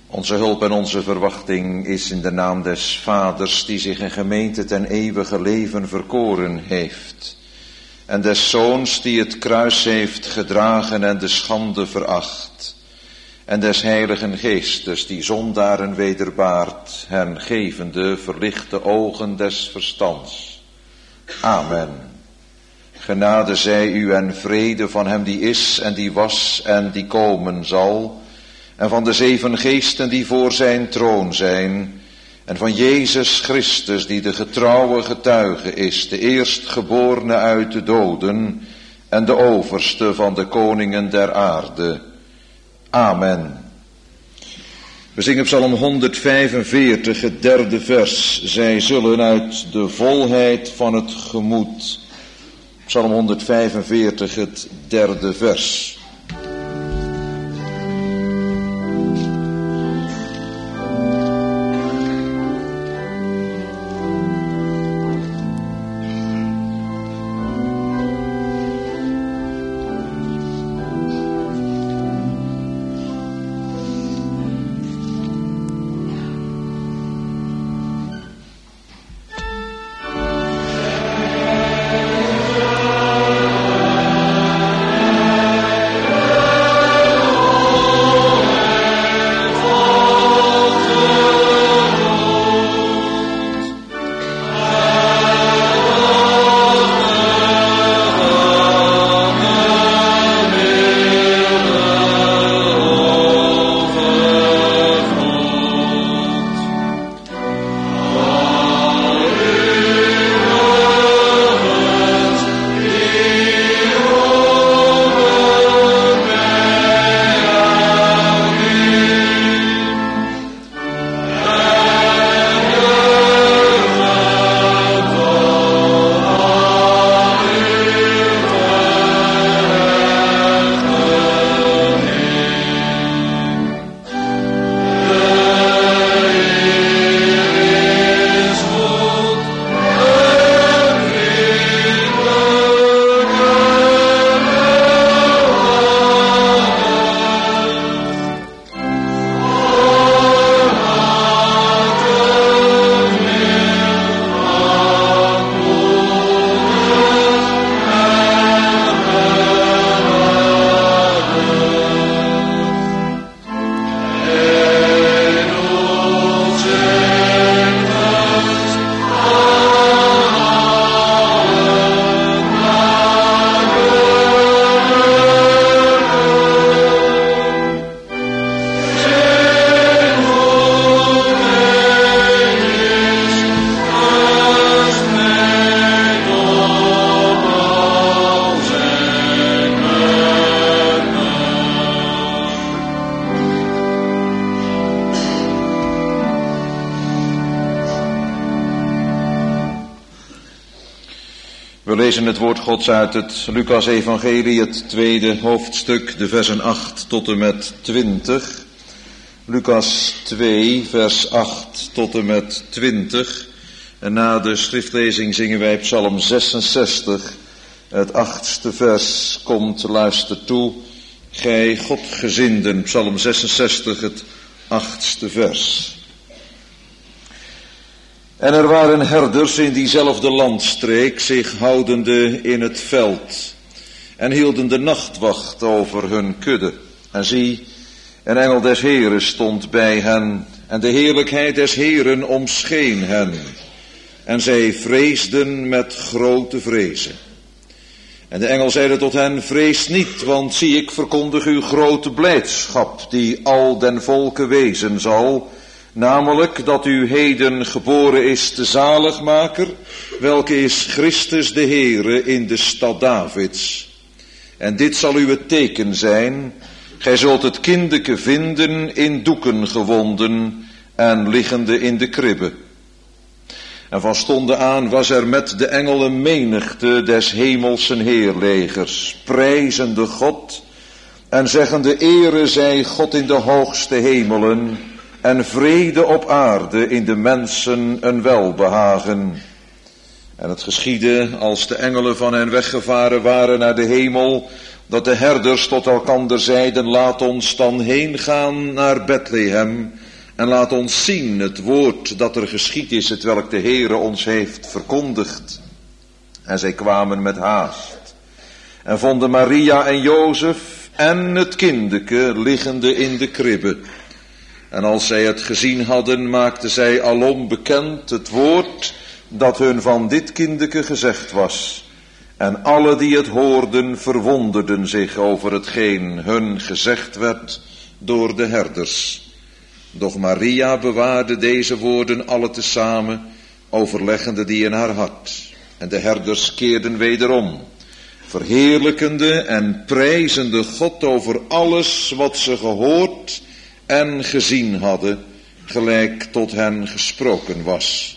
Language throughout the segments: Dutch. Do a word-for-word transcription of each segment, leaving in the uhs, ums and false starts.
Onze hulp en onze verwachting is in de naam des Vaders, die zich een gemeente ten eeuwige leven verkoren heeft. En des Zoons, die het kruis heeft gedragen en de schande veracht. En des Heiligen Geestes, die zondaren wederbaart, hen gevende verlichte ogen des verstands. Amen. Genade zij u en vrede van hem die is en die was en die komen zal. En van de zeven geesten die voor zijn troon zijn. En van Jezus Christus die de getrouwe getuige is, de eerstgeborene uit de doden en de overste van de koningen der aarde. Amen. We zingen Psalm honderdvijfenveertig, het derde vers. Zij zullen uit de volheid van het gemoed. Psalm honderdvijfenveertig, het derde vers. We lezen het woord Gods uit het Lucas-evangelie, het tweede hoofdstuk, de versen acht tot en met twintig. Lucas twee, vers acht tot en met twintig. En na de schriftlezing zingen wij Psalm zesenzestig, het achtste vers. Komt, luister toe, gij Godgezinden. Psalm zesenzestig, het achtste vers. En er waren herders in diezelfde landstreek, zich houdende in het veld, en hielden de nachtwacht over hun kudde. En zie, een engel des Heren stond bij hen, en de heerlijkheid des Heren omscheen hen. En zij vreesden met grote vrezen. En de engel zeide tot hen, vrees niet, want zie ik verkondig u grote blijdschap, die al den volken wezen zal, namelijk dat u heden geboren is de zaligmaker, welke is Christus de Heere in de stad Davids. En dit zal uw teken zijn, gij zult het kindeke vinden in doeken gewonden en liggende in de kribbe. En van stonden aan was er met de engelen menigte des hemelsen heerlegers, prijzende God en zeggende ere zij God in de hoogste hemelen en vrede op aarde in de mensen een welbehagen. En het geschiedde als de engelen van hen weggevaren waren naar de hemel, dat de herders tot elkander zeiden, laat ons dan heen gaan naar Bethlehem en laat ons zien het woord dat er geschied is, het welk de Heere ons heeft verkondigd. En zij kwamen met haast en vonden Maria en Jozef en het kindeke liggende in de kribbe. En als zij het gezien hadden, maakten zij alom bekend het woord dat hun van dit kindeke gezegd was. En alle die het hoorden verwonderden zich over hetgeen hun gezegd werd door de herders. Doch Maria bewaarde deze woorden alle tezamen, overleggende die in haar hart. En de herders keerden wederom, verheerlijkende en prijzende God over alles wat ze gehoord en gezien hadden, gelijk tot hen gesproken was.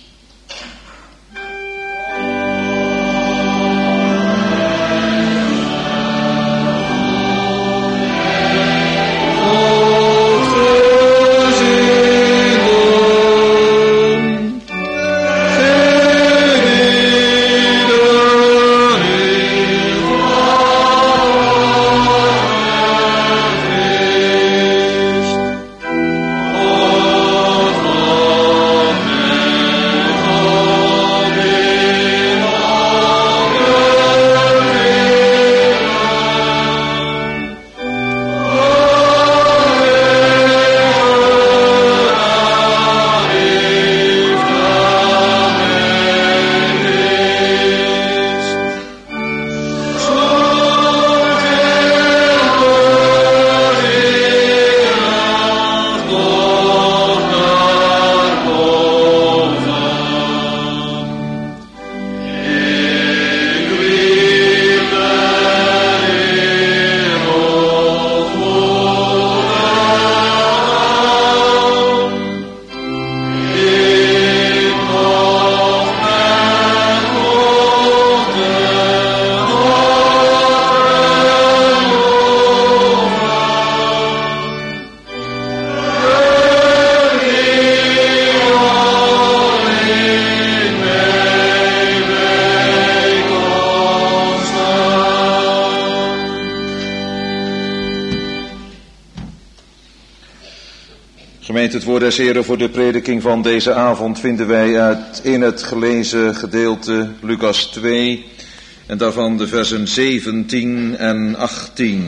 Het woord des Heren voor de prediking van deze avond vinden wij uit in het gelezen gedeelte Lucas twee en daarvan de versen zeventien en achttien.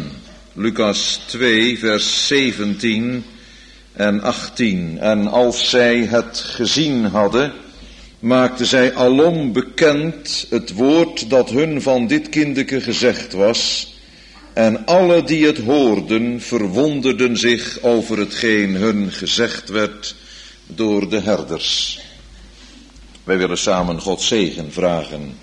Lucas twee vers zeventien en achttien. En als zij het gezien hadden, maakten zij alom bekend het woord dat hun van dit kindeke gezegd was. En alle die het hoorden verwonderden zich over hetgeen hun gezegd werd door de herders. Wij willen samen Gods zegen vragen.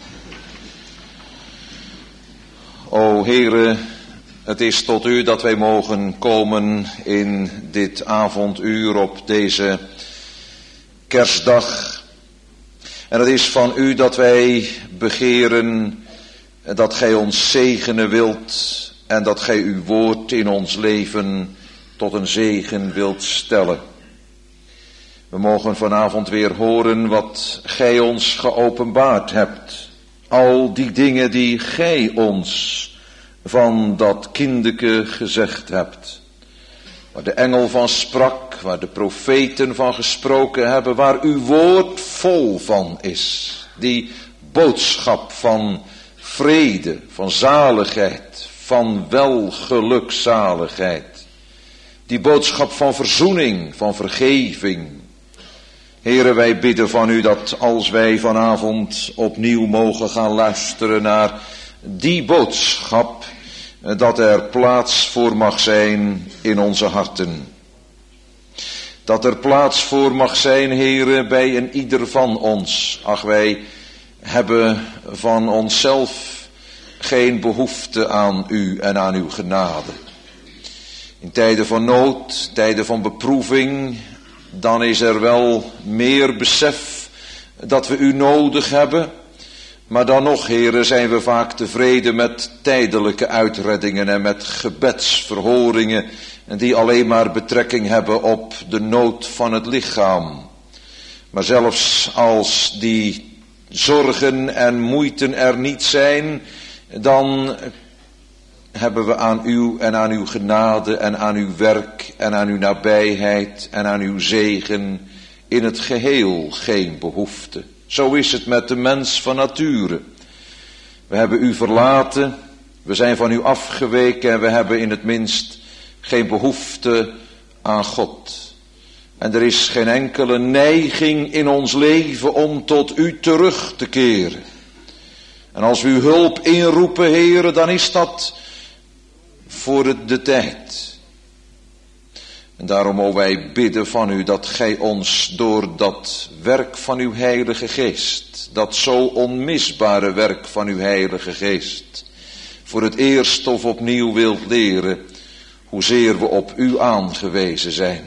O Heere, het is tot u dat wij mogen komen in dit avonduur op deze kerstdag. En het is van u dat wij begeren dat gij ons zegenen wilt. En dat gij uw woord in ons leven tot een zegen wilt stellen. We mogen vanavond weer horen wat gij ons geopenbaard hebt. Al die dingen die gij ons van dat kindeke gezegd hebt. Waar de engel van sprak, waar de profeten van gesproken hebben, waar uw woord vol van is. Die boodschap van vrede, van zaligheid, van welgelukzaligheid. Die boodschap van verzoening, van vergeving. Heere, wij bidden van u dat als wij vanavond opnieuw mogen gaan luisteren naar die boodschap, dat er plaats voor mag zijn in onze harten. Dat er plaats voor mag zijn, Heere, bij een ieder van ons. Ach, wij hebben van onszelf geen behoefte aan u en aan uw genade. In tijden van nood, tijden van beproeving, dan is er wel meer besef dat we u nodig hebben. Maar dan nog, Heere, zijn we vaak tevreden met tijdelijke uitreddingen en met gebedsverhoringen die alleen maar betrekking hebben op de nood van het lichaam. Maar zelfs als die zorgen en moeiten er niet zijn, dan hebben we aan u en aan uw genade en aan uw werk en aan uw nabijheid en aan uw zegen in het geheel geen behoefte. Zo is het met de mens van nature. We hebben u verlaten, we zijn van u afgeweken en we hebben in het minst geen behoefte aan God. En er is geen enkele neiging in ons leven om tot u terug te keren. En als we uw hulp inroepen, Heere, dan is dat voor de tijd. En daarom, o wij bidden van u dat gij ons door dat werk van uw Heilige Geest, dat zo onmisbare werk van uw Heilige Geest, voor het eerst of opnieuw wilt leren hoezeer we op u aangewezen zijn.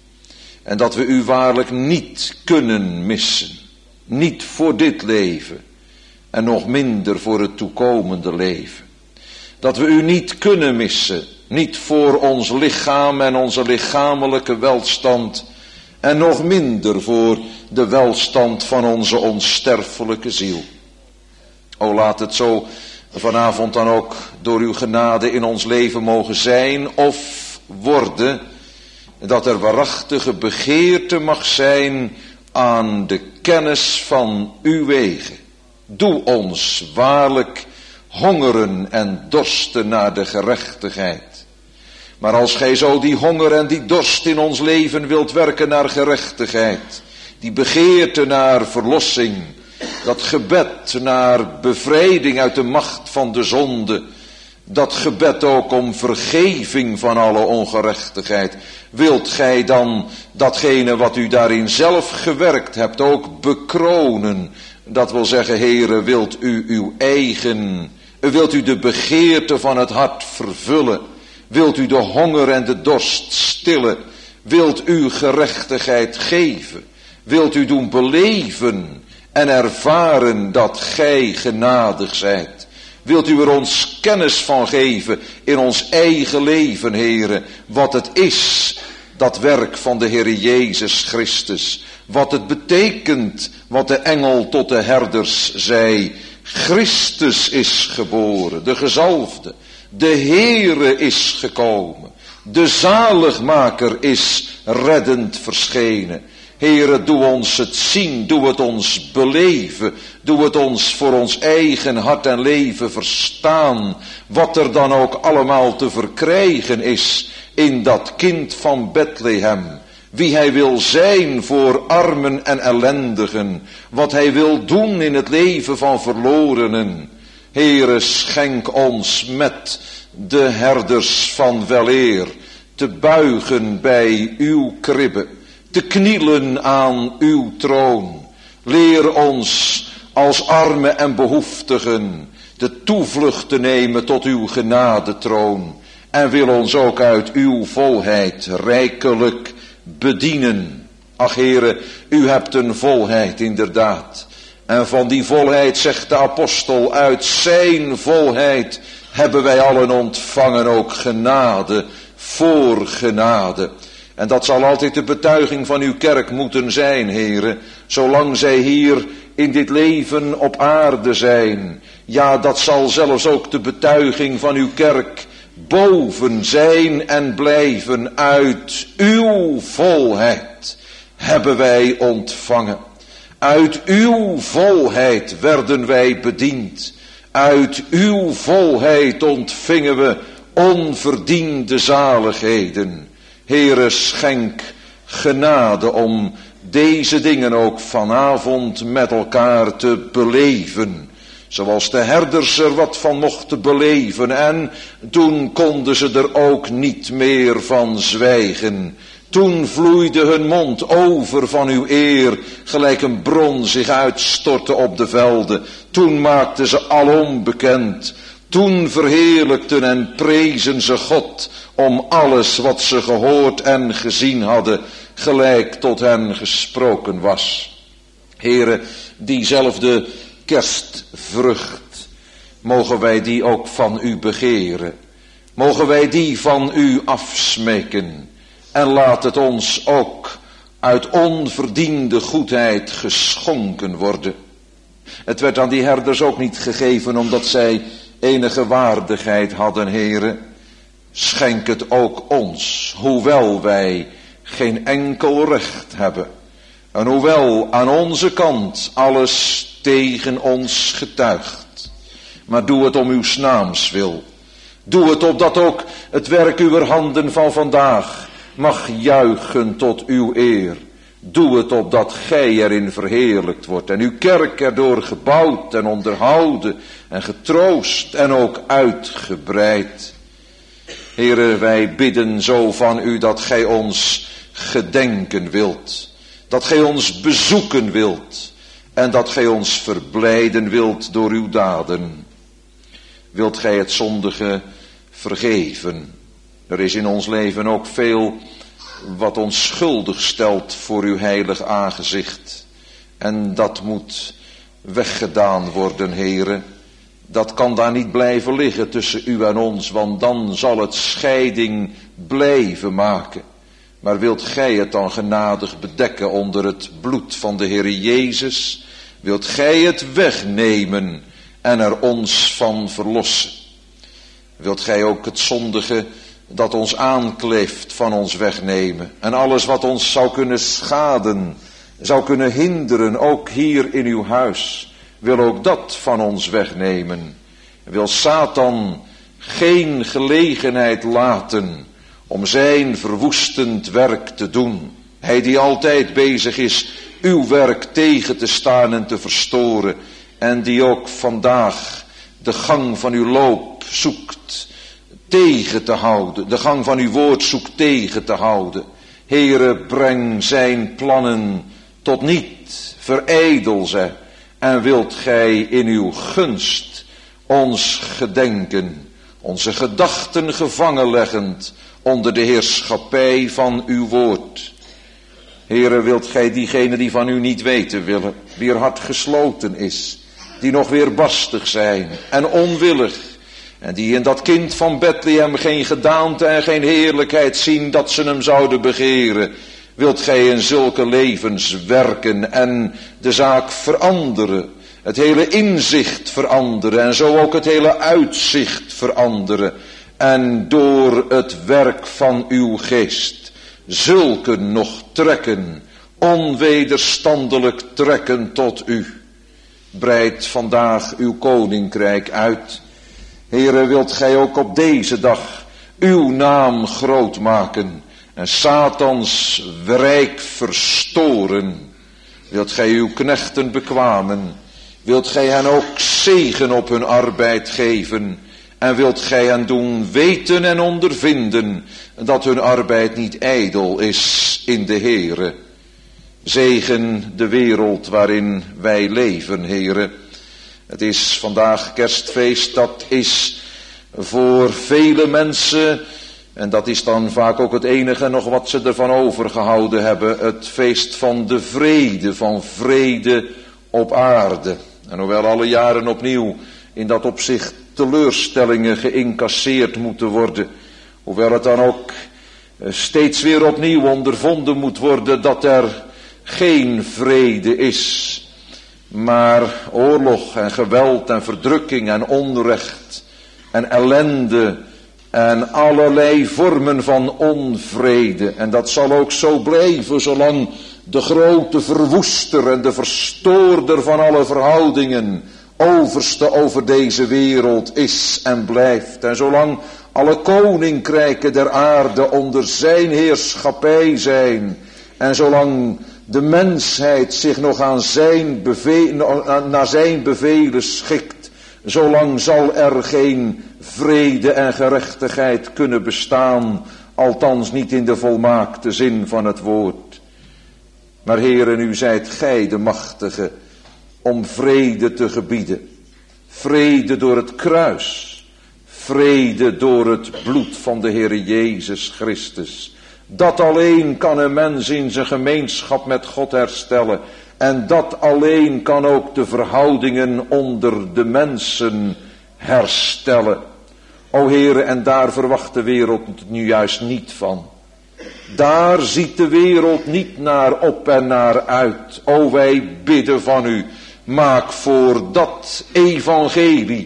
En dat we u waarlijk niet kunnen missen. Niet voor dit leven en nog minder voor het toekomende leven. Dat we u niet kunnen missen. Niet voor ons lichaam en onze lichamelijke welstand. En nog minder voor de welstand van onze onsterfelijke ziel. O, laat het zo vanavond dan ook door uw genade in ons leven mogen zijn of worden. Dat er waarachtige begeerte mag zijn aan de kennis van uw wegen. Doe ons waarlijk hongeren en dorsten naar de gerechtigheid. Maar als gij zo die honger en die dorst in ons leven wilt werken naar gerechtigheid, die begeerte naar verlossing, dat gebed naar bevrijding uit de macht van de zonde, dat gebed ook om vergeving van alle ongerechtigheid, wilt gij dan datgene wat u daarin zelf gewerkt hebt ook bekronen? Dat wil zeggen, Heere, wilt u uw eigen, wilt u de begeerte van het hart vervullen? Wilt u de honger en de dorst stillen? Wilt u gerechtigheid geven? Wilt u doen beleven en ervaren dat gij genadig zijt? Wilt u er ons kennis van geven in ons eigen leven, Heere, wat het is, dat werk van de Heer Jezus Christus. Wat het betekent, wat de engel tot de herders zei. Christus is geboren, de gezalfde. De Heere is gekomen. De zaligmaker is reddend verschenen. Heere, doe ons het zien, doe het ons beleven, doe het ons voor ons eigen hart en leven verstaan, wat er dan ook allemaal te verkrijgen is in dat kind van Bethlehem. Wie hij wil zijn voor armen en ellendigen, wat hij wil doen in het leven van verlorenen. Heere, schenk ons met de herders van weleer te buigen bij uw kribbe, te knielen aan uw troon. Leer ons als armen en behoeftigen de toevlucht te nemen tot uw genadetroon. En wil ons ook uit uw volheid rijkelijk bedienen. Ach, Heere, u hebt een volheid inderdaad. En van die volheid, zegt de apostel, uit zijn volheid hebben wij allen ontvangen ook genade voor genade. En dat zal altijd de betuiging van uw kerk moeten zijn, Heere, zolang zij hier in dit leven op aarde zijn. Ja, dat zal zelfs ook de betuiging van uw kerk boven zijn en blijven. Uit uw volheid hebben wij ontvangen. Uit uw volheid werden wij bediend. Uit uw volheid ontvingen we onverdiende zaligheden. Heere, schenk genade om deze dingen ook vanavond met elkaar te beleven. Zoals de herders er wat van mochten beleven. En toen konden ze er ook niet meer van zwijgen. Toen vloeide hun mond over van uw eer, gelijk een bron zich uitstortte op de velden. Toen maakten ze alom bekend. Toen verheerlijkten en prezen ze God om alles wat ze gehoord en gezien hadden, gelijk tot hen gesproken was. Heere, diezelfde kerstvrucht, mogen wij die ook van u begeren. Mogen wij die van u afsmeken. En laat het ons ook uit onverdiende goedheid geschonken worden. Het werd aan die herders ook niet gegeven omdat zij enige waardigheid hadden, Heere, schenk het ook ons, hoewel wij geen enkel recht hebben. En hoewel aan onze kant alles tegen ons getuigt. Maar doe het om uw naams wil. Doe het opdat ook het werk uw handen van vandaag mag juichen tot uw eer. Doe het opdat gij erin verheerlijkt wordt en uw kerk erdoor gebouwd en onderhouden en getroost en ook uitgebreid. Heere, wij bidden zo van u dat gij ons gedenken wilt. Dat gij ons bezoeken wilt. En dat gij ons verblijden wilt door uw daden. Wilt gij het zondige vergeven. Er is in ons leven ook veel wat ons schuldig stelt voor uw heilig aangezicht. En dat moet weggedaan worden, Heere. Dat kan daar niet blijven liggen tussen u en ons, want dan zal het scheiding blijven maken. Maar wilt gij het dan genadig bedekken onder het bloed van de Heere Jezus? Wilt gij het wegnemen en er ons van verlossen? Wilt gij ook het zondige dat ons aankleeft van ons wegnemen? En alles wat ons zou kunnen schaden, zou kunnen hinderen, ook hier in uw huis, wil ook dat van ons wegnemen. Wil Satan geen gelegenheid laten om zijn verwoestend werk te doen. Hij die altijd bezig is uw werk tegen te staan en te verstoren. En die ook vandaag de gang van uw loop zoekt tegen te houden. De gang van uw woord zoekt tegen te houden. Heere, breng zijn plannen tot niet. Verijdel ze. En wilt gij in uw gunst ons gedenken. Onze gedachten gevangen leggend onder de heerschappij van uw woord. Heere, wilt gij diegenen die van u niet weten willen, wier hart gesloten is, die nog weerbarstig zijn en onwillig, en die in dat kind van Bethlehem geen gedaante en geen heerlijkheid zien dat ze hem zouden begeren, wilt gij in zulke levens werken en de zaak veranderen, het hele inzicht veranderen en zo ook het hele uitzicht veranderen. En door het werk van uw geest zulken nog trekken, onwederstandelijk trekken tot u. Breid vandaag uw koninkrijk uit. Heere, wilt gij ook op deze dag uw naam groot maken en Satans rijk verstoren. Wilt gij uw knechten bekwamen. Wilt gij hen ook zegen op hun arbeid geven. En wilt gij hen doen weten en ondervinden dat hun arbeid niet ijdel is in de Heere. Zegen de wereld waarin wij leven, Heere. Het is vandaag kerstfeest, dat is voor vele mensen, en dat is dan vaak ook het enige nog wat ze ervan overgehouden hebben, het feest van de vrede, van vrede op aarde. En hoewel alle jaren opnieuw in dat opzicht teleurstellingen geïncasseerd moeten worden, hoewel het dan ook steeds weer opnieuw ondervonden moet worden dat er geen vrede is, maar oorlog en geweld en verdrukking en onrecht en ellende en allerlei vormen van onvrede. En dat zal ook zo blijven zolang de grote verwoester en de verstoorder van alle verhoudingen overste over deze wereld is en blijft. En zolang alle koninkrijken der aarde onder zijn heerschappij zijn. En zolang de mensheid zich nog aan zijn beve- naar zijn bevelen schikt. Zolang zal er geen vrede en gerechtigheid kunnen bestaan. Althans niet in de volmaakte zin van het woord. Maar Heere, u zijt gij de machtige om vrede te gebieden. Vrede door het kruis. Vrede door het bloed van de Heere Jezus Christus. Dat alleen kan een mens in zijn gemeenschap met God herstellen. En dat alleen kan ook de verhoudingen onder de mensen herstellen. O Heere, en daar verwacht de wereld het nu juist niet van. Daar ziet de wereld niet naar op en naar uit. O, wij bidden van u. Maak voor dat evangelie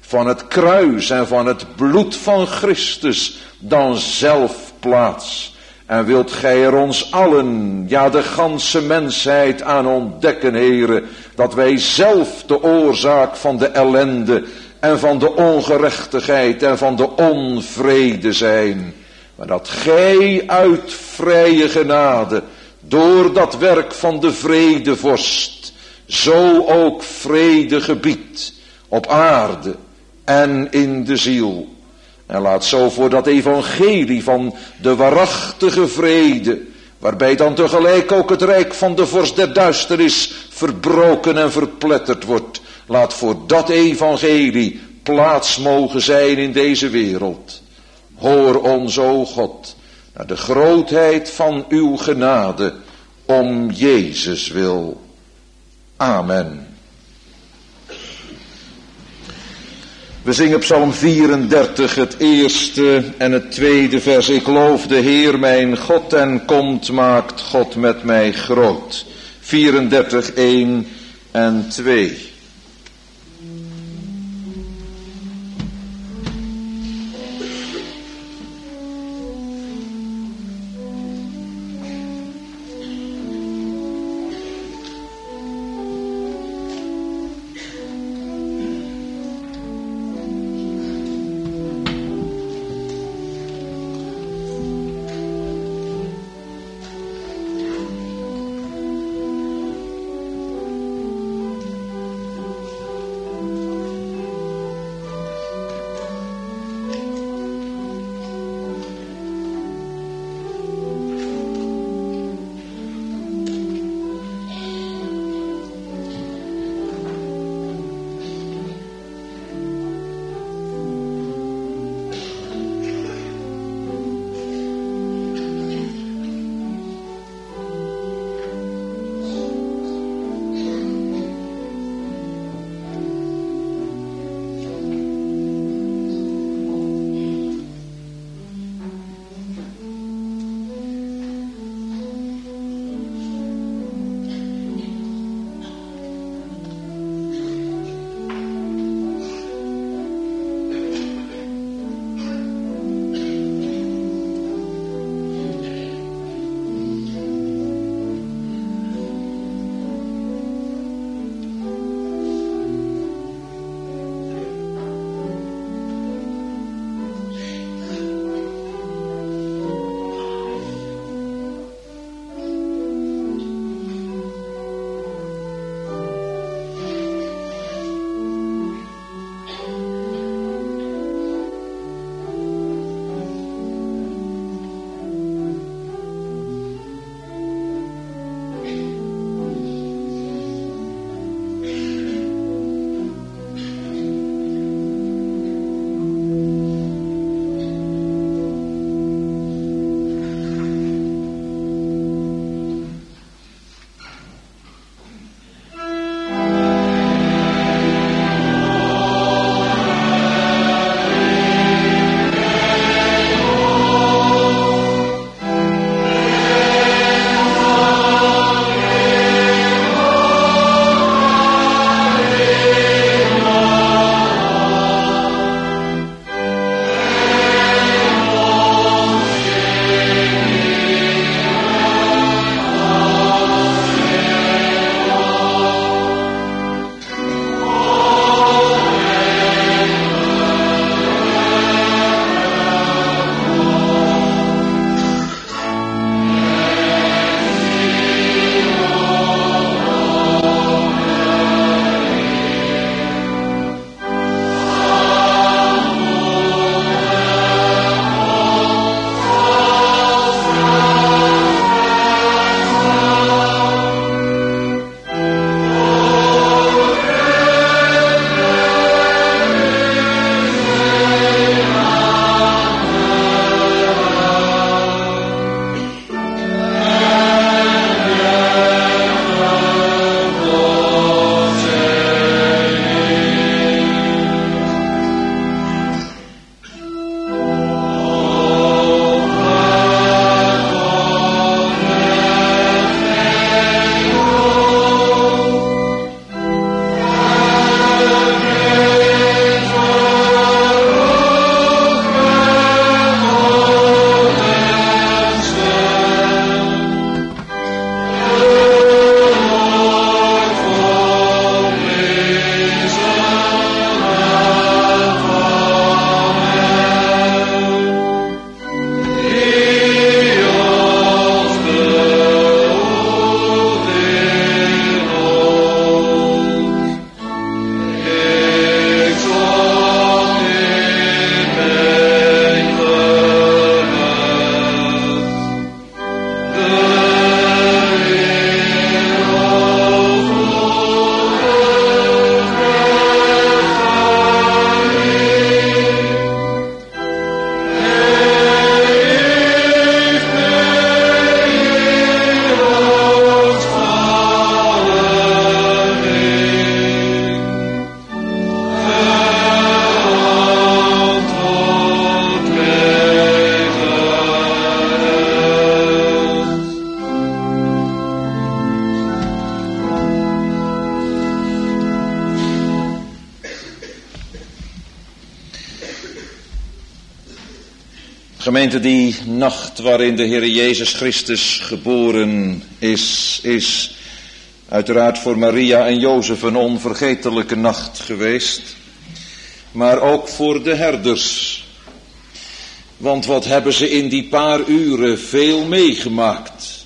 van het kruis en van het bloed van Christus dan zelf plaats. En wilt gij er ons allen, ja de ganse mensheid aan ontdekken, Heere, dat wij zelf de oorzaak van de ellende en van de ongerechtigheid en van de onvrede zijn. Maar dat gij uit vrije genade, door dat werk van de vredevorst, zo ook vrede gebiedt op aarde en in de ziel. En laat zo voor dat evangelie van de waarachtige vrede, waarbij dan tegelijk ook het rijk van de vorst der duisternis verbroken en verpletterd wordt, laat voor dat evangelie plaats mogen zijn in deze wereld. Hoor ons, o God, naar de grootheid van uw genade, om Jezus wil. Amen. We zingen Psalm vierendertig, het eerste en het tweede vers. Ik loof de Heer mijn God en komt maakt God met mij groot. vierendertig, één en twee. Gemeente, die nacht waarin de Heer Jezus Christus geboren is, is uiteraard voor Maria en Jozef een onvergetelijke nacht geweest. Maar ook voor de herders. Want wat hebben ze in die paar uren veel meegemaakt.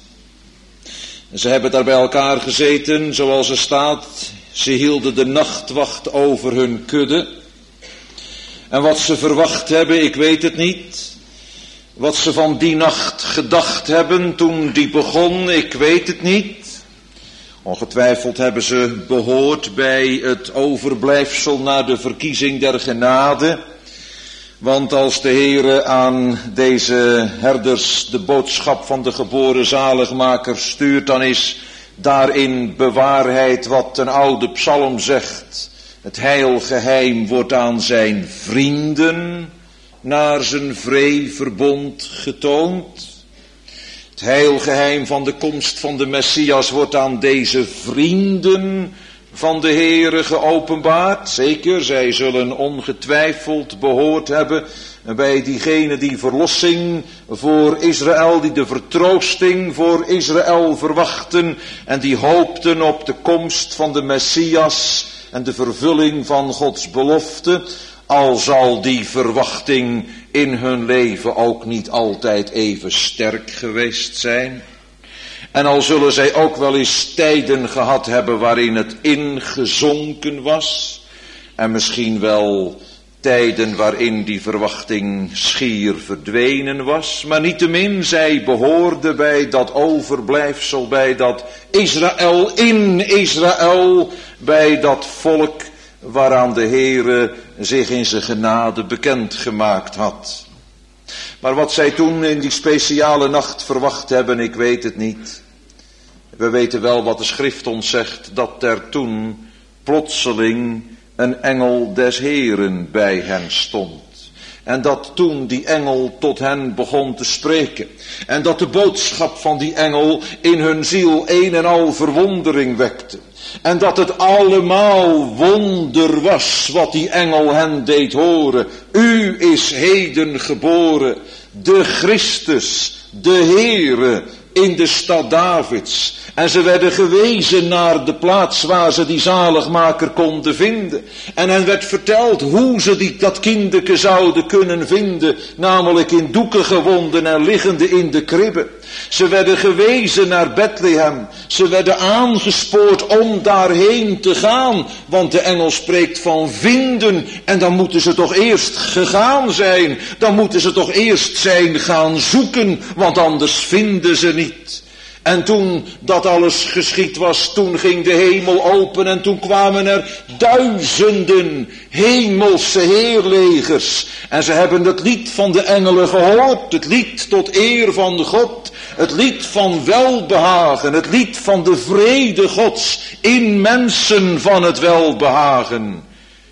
Ze hebben daar bij elkaar gezeten, zoals er staat. Ze hielden de nachtwacht over hun kudde. En wat ze verwacht hebben, ik weet het niet. Wat ze van die nacht gedacht hebben toen die begon, ik weet het niet. Ongetwijfeld hebben ze behoord bij het overblijfsel na de verkiezing der genade. Want als de Heere aan deze herders de boodschap van de geboren zaligmaker stuurt, dan is daarin bewaarheid wat een oude psalm zegt. Het heilgeheim wordt aan zijn vrienden naar zijn vreeverbond getoond. Het heilgeheim van de komst van de Messias wordt aan deze vrienden van de Heere geopenbaard. Zeker, zij zullen ongetwijfeld behoord hebben bij diegenen die verlossing voor Israël, die de vertroosting voor Israël verwachten en die hoopten op de komst van de Messias en de vervulling van Gods belofte. Al zal die verwachting in hun leven ook niet altijd even sterk geweest zijn. En al zullen zij ook wel eens tijden gehad hebben waarin het ingezonken was. En misschien wel tijden waarin die verwachting schier verdwenen was. Maar niettemin, zij behoorden bij dat overblijfsel, bij dat Israël in Israël, bij dat volk waaraan de Heere zich in zijn genade bekend gemaakt had. Maar wat zij toen in die speciale nacht verwacht hebben, ik weet het niet. We weten wel wat de schrift ons zegt, dat er toen plotseling een engel des Heeren bij hen stond. En dat toen die engel tot hen begon te spreken. En dat de boodschap van die engel in hun ziel een en al verwondering wekte. En dat het allemaal wonder was wat die engel hen deed horen. U is heden geboren, de Christus, de Heere, in de stad Davids. En ze werden gewezen naar de plaats waar ze die zaligmaker konden vinden. En hen werd verteld hoe ze die, dat kindeke zouden kunnen vinden. Namelijk in doeken gewonden en liggende in de kribben. Ze werden gewezen naar Bethlehem. Ze werden aangespoord om daarheen te gaan. Want de engel spreekt van vinden. En dan moeten ze toch eerst gegaan zijn. Dan moeten ze toch eerst zijn gaan zoeken. Want anders vinden ze niet. En toen dat alles geschied was, toen ging de hemel open en toen kwamen er duizenden hemelse heerlegers. En ze hebben het lied van de engelen gehoord, het lied tot eer van God, het lied van welbehagen, het lied van de vrede Gods in mensen van het welbehagen.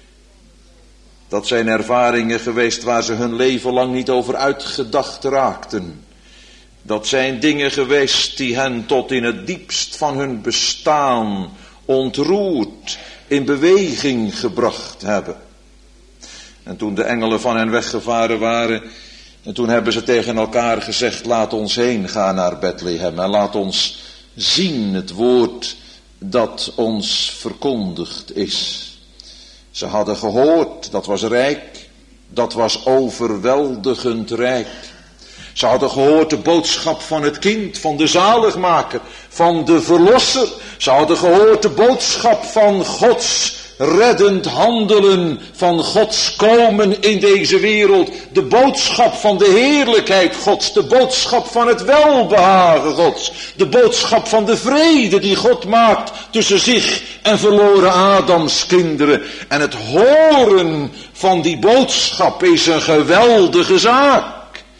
Dat zijn ervaringen geweest waar ze hun leven lang niet over uitgedacht raakten. Dat zijn dingen geweest die hen tot in het diepst van hun bestaan ontroerd, in beweging gebracht hebben. En toen de engelen van hen weggevaren waren, en toen hebben ze tegen elkaar gezegd, laat ons heen gaan naar Bethlehem en laat ons zien het woord dat ons verkondigd is. Ze hadden gehoord, dat was rijk, dat was overweldigend rijk. Ze hadden gehoord de boodschap van het kind, van de zaligmaker, van de verlosser. Ze hadden gehoord de boodschap van Gods reddend handelen, van Gods komen in deze wereld. De boodschap van de heerlijkheid Gods, de boodschap van het welbehagen Gods. De boodschap van de vrede die God maakt tussen zich en verloren Adams kinderen. En het horen van die boodschap is een geweldige zaak.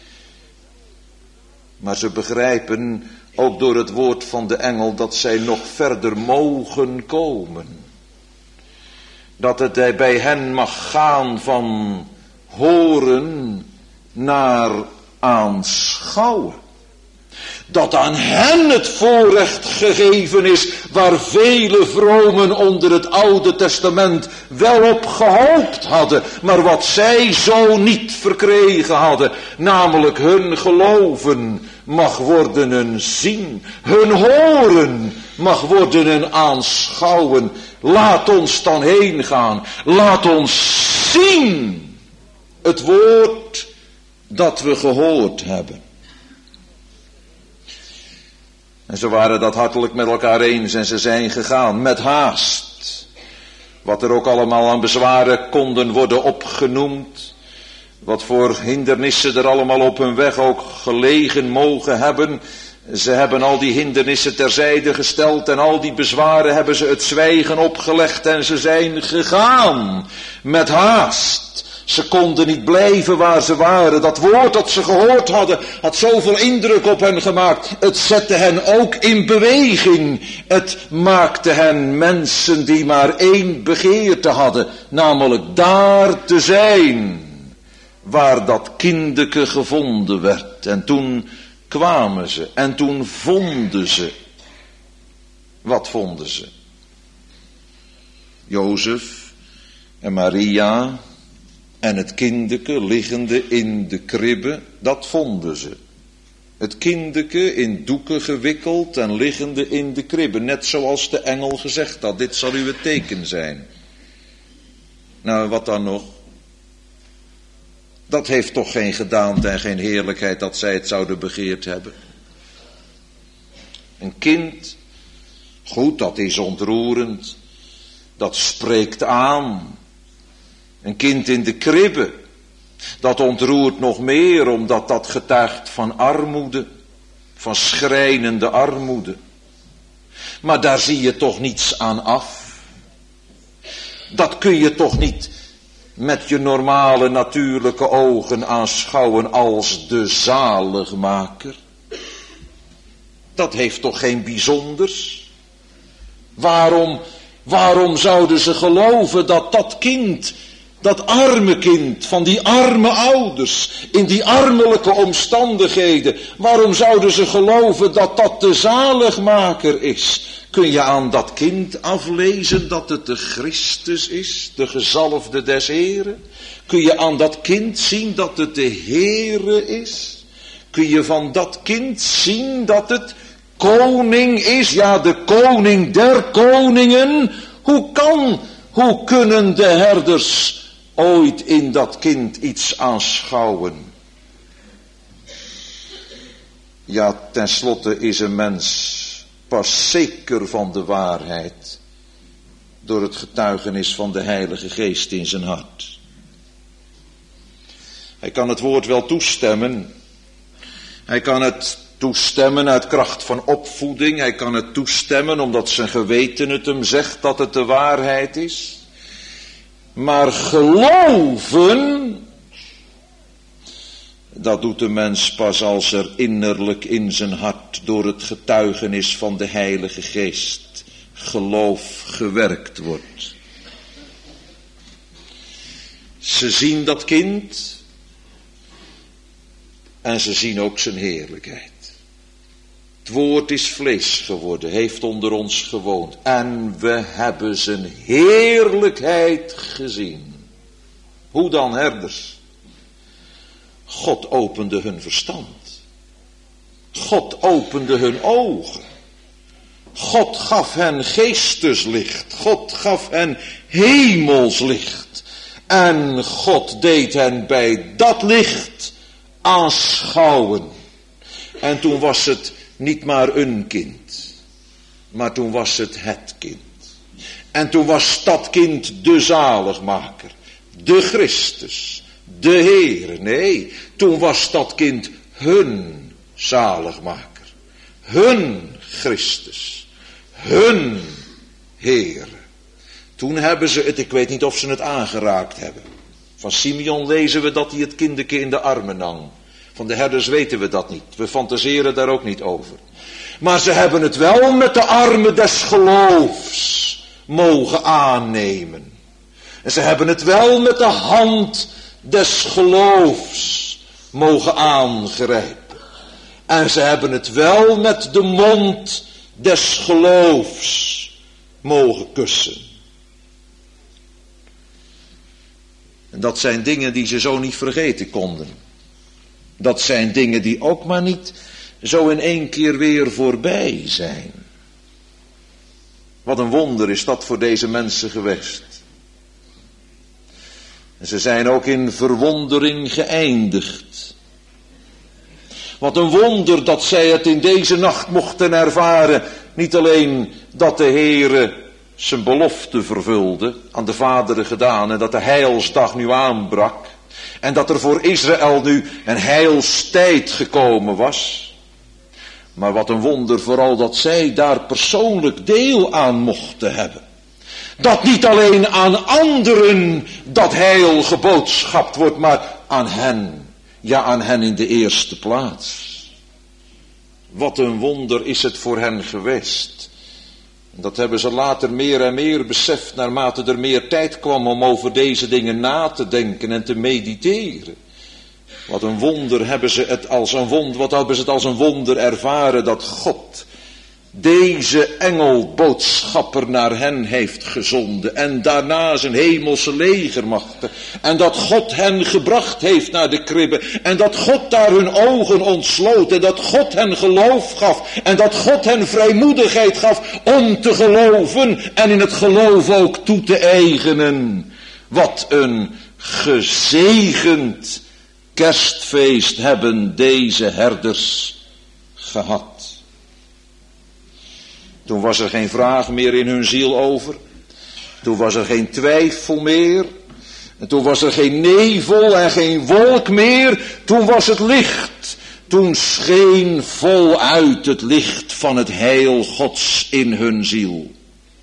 Maar ze begrijpen ook door het woord van de engel dat zij nog verder mogen komen. Dat het bij hen mag gaan van horen naar aanschouwen. dat aan hen het voorrecht gegeven is, waar vele vromen onder het Oude Testament wel op gehoopt hadden, maar wat zij zo niet verkregen hadden, namelijk hun geloven mag worden een zien, hun horen mag worden een aanschouwen. Laat ons dan heen gaan, laat ons zien het woord dat we gehoord hebben. En ze waren dat hartelijk met elkaar eens en ze zijn gegaan met haast. Wat er ook allemaal aan bezwaren konden worden opgenoemd. Wat voor hindernissen er allemaal op hun weg ook gelegen mogen hebben. Ze hebben al die hindernissen terzijde gesteld en al die bezwaren hebben ze het zwijgen opgelegd en ze zijn gegaan met haast. Ze konden niet blijven waar ze waren. Dat woord dat ze gehoord hadden had zoveel indruk op hen gemaakt. Het zette hen ook in beweging. Het maakte hen mensen die maar één begeerte hadden. Namelijk daar te zijn waar dat kindeke gevonden werd. En toen kwamen ze en toen vonden ze. Wat vonden ze? Jozef en Maria en het kindeke liggende in de kribbe, dat vonden ze. Het kindeke in doeken gewikkeld en liggende in de kribbe, net zoals de engel gezegd had, dit zal uw teken zijn. Nou, wat dan nog? Dat heeft toch geen gedaante en geen heerlijkheid dat zij het zouden begeerd hebben. Een kind, goed, dat is ontroerend, dat spreekt aan. Een kind in de kribbe, dat ontroert nog meer, omdat dat getuigt van armoede, van schrijnende armoede. Maar daar zie je toch niets aan af. Dat kun je toch niet met je normale natuurlijke ogen aanschouwen als de zaligmaker. Dat heeft toch geen bijzonders? Waarom, waarom zouden ze geloven dat dat kind, dat arme kind van die arme ouders, in die armelijke omstandigheden, waarom zouden ze geloven dat dat de zaligmaker is? Kun je aan dat kind aflezen dat het de Christus is, de gezalfde des Heren? Kun je aan dat kind zien dat het de Heere is? Kun je van dat kind zien dat het koning is, ja, de koning der koningen? Hoe kan, hoe kunnen de herders ooit in dat kind iets aanschouwen? Ja, tenslotte is een mens pas zeker van de waarheid door het getuigenis van de Heilige Geest in zijn hart. Hij kan het woord wel toestemmen. Hij kan het toestemmen uit kracht van opvoeding. Hij kan het toestemmen omdat zijn geweten het hem zegt dat het de waarheid is. Maar geloven, dat doet de mens pas als er innerlijk in zijn hart door het getuigenis van de Heilige Geest geloof gewerkt wordt. Ze zien dat kind en ze zien ook zijn heerlijkheid. Het woord is vlees geworden, heeft onder ons gewoond en we hebben zijn heerlijkheid gezien. Hoe dan, herders? God opende hun verstand. God opende hun ogen. God gaf hen geesteslicht. God gaf hen hemelslicht. En God deed hen bij dat licht aanschouwen. En toen was het niet maar een kind, maar toen was het het kind. En toen was dat kind de zaligmaker, de Christus, de Heere. Nee, toen was dat kind hun zaligmaker, hun Christus, hun Heere. Toen hebben ze het, ik weet niet of ze het aangeraakt hebben. Van Simeon lezen we dat hij het kindeke in de armen nam. Van de herders weten we dat niet. We fantaseren daar ook niet over. Maar ze hebben het wel met de armen des geloofs mogen aannemen. En ze hebben het wel met de hand des geloofs mogen aangrijpen. En ze hebben het wel met de mond des geloofs mogen kussen. En dat zijn dingen die ze zo niet vergeten konden. Dat zijn dingen die ook maar niet zo in één keer weer voorbij zijn. Wat een wonder is dat voor deze mensen geweest. En ze zijn ook in verwondering geëindigd. Wat een wonder dat zij het in deze nacht mochten ervaren. Niet alleen dat de Heere zijn belofte vervulde, aan de vaderen gedaan, en dat de heilsdag nu aanbrak. En dat er voor Israël nu een heilstijd gekomen was. Maar wat een wonder vooral dat zij daar persoonlijk deel aan mochten hebben. Dat niet alleen aan anderen dat heil geboodschapt wordt, maar aan hen. Ja, aan hen in de eerste plaats. Wat een wonder is het voor hen geweest. En dat hebben ze later meer en meer beseft, naarmate er meer tijd kwam om over deze dingen na te denken en te mediteren. Wat een wonder hebben ze het als een wonder, wat hebben ze het als een wonder ervaren dat God deze engelboodschapper naar hen heeft gezonden en daarna zijn hemelse legermachten. En dat God hen gebracht heeft naar de kribbe en dat God daar hun ogen ontsloot en dat God hen geloof gaf en dat God hen vrijmoedigheid gaf om te geloven en in het geloof ook toe te eigenen. Wat een gezegend kerstfeest hebben deze herders gehad. Toen was er geen vraag meer in hun ziel over. Toen was er geen twijfel meer. En toen was er geen nevel en geen wolk meer. Toen was het licht. Toen scheen voluit het licht van het heil Gods in hun ziel.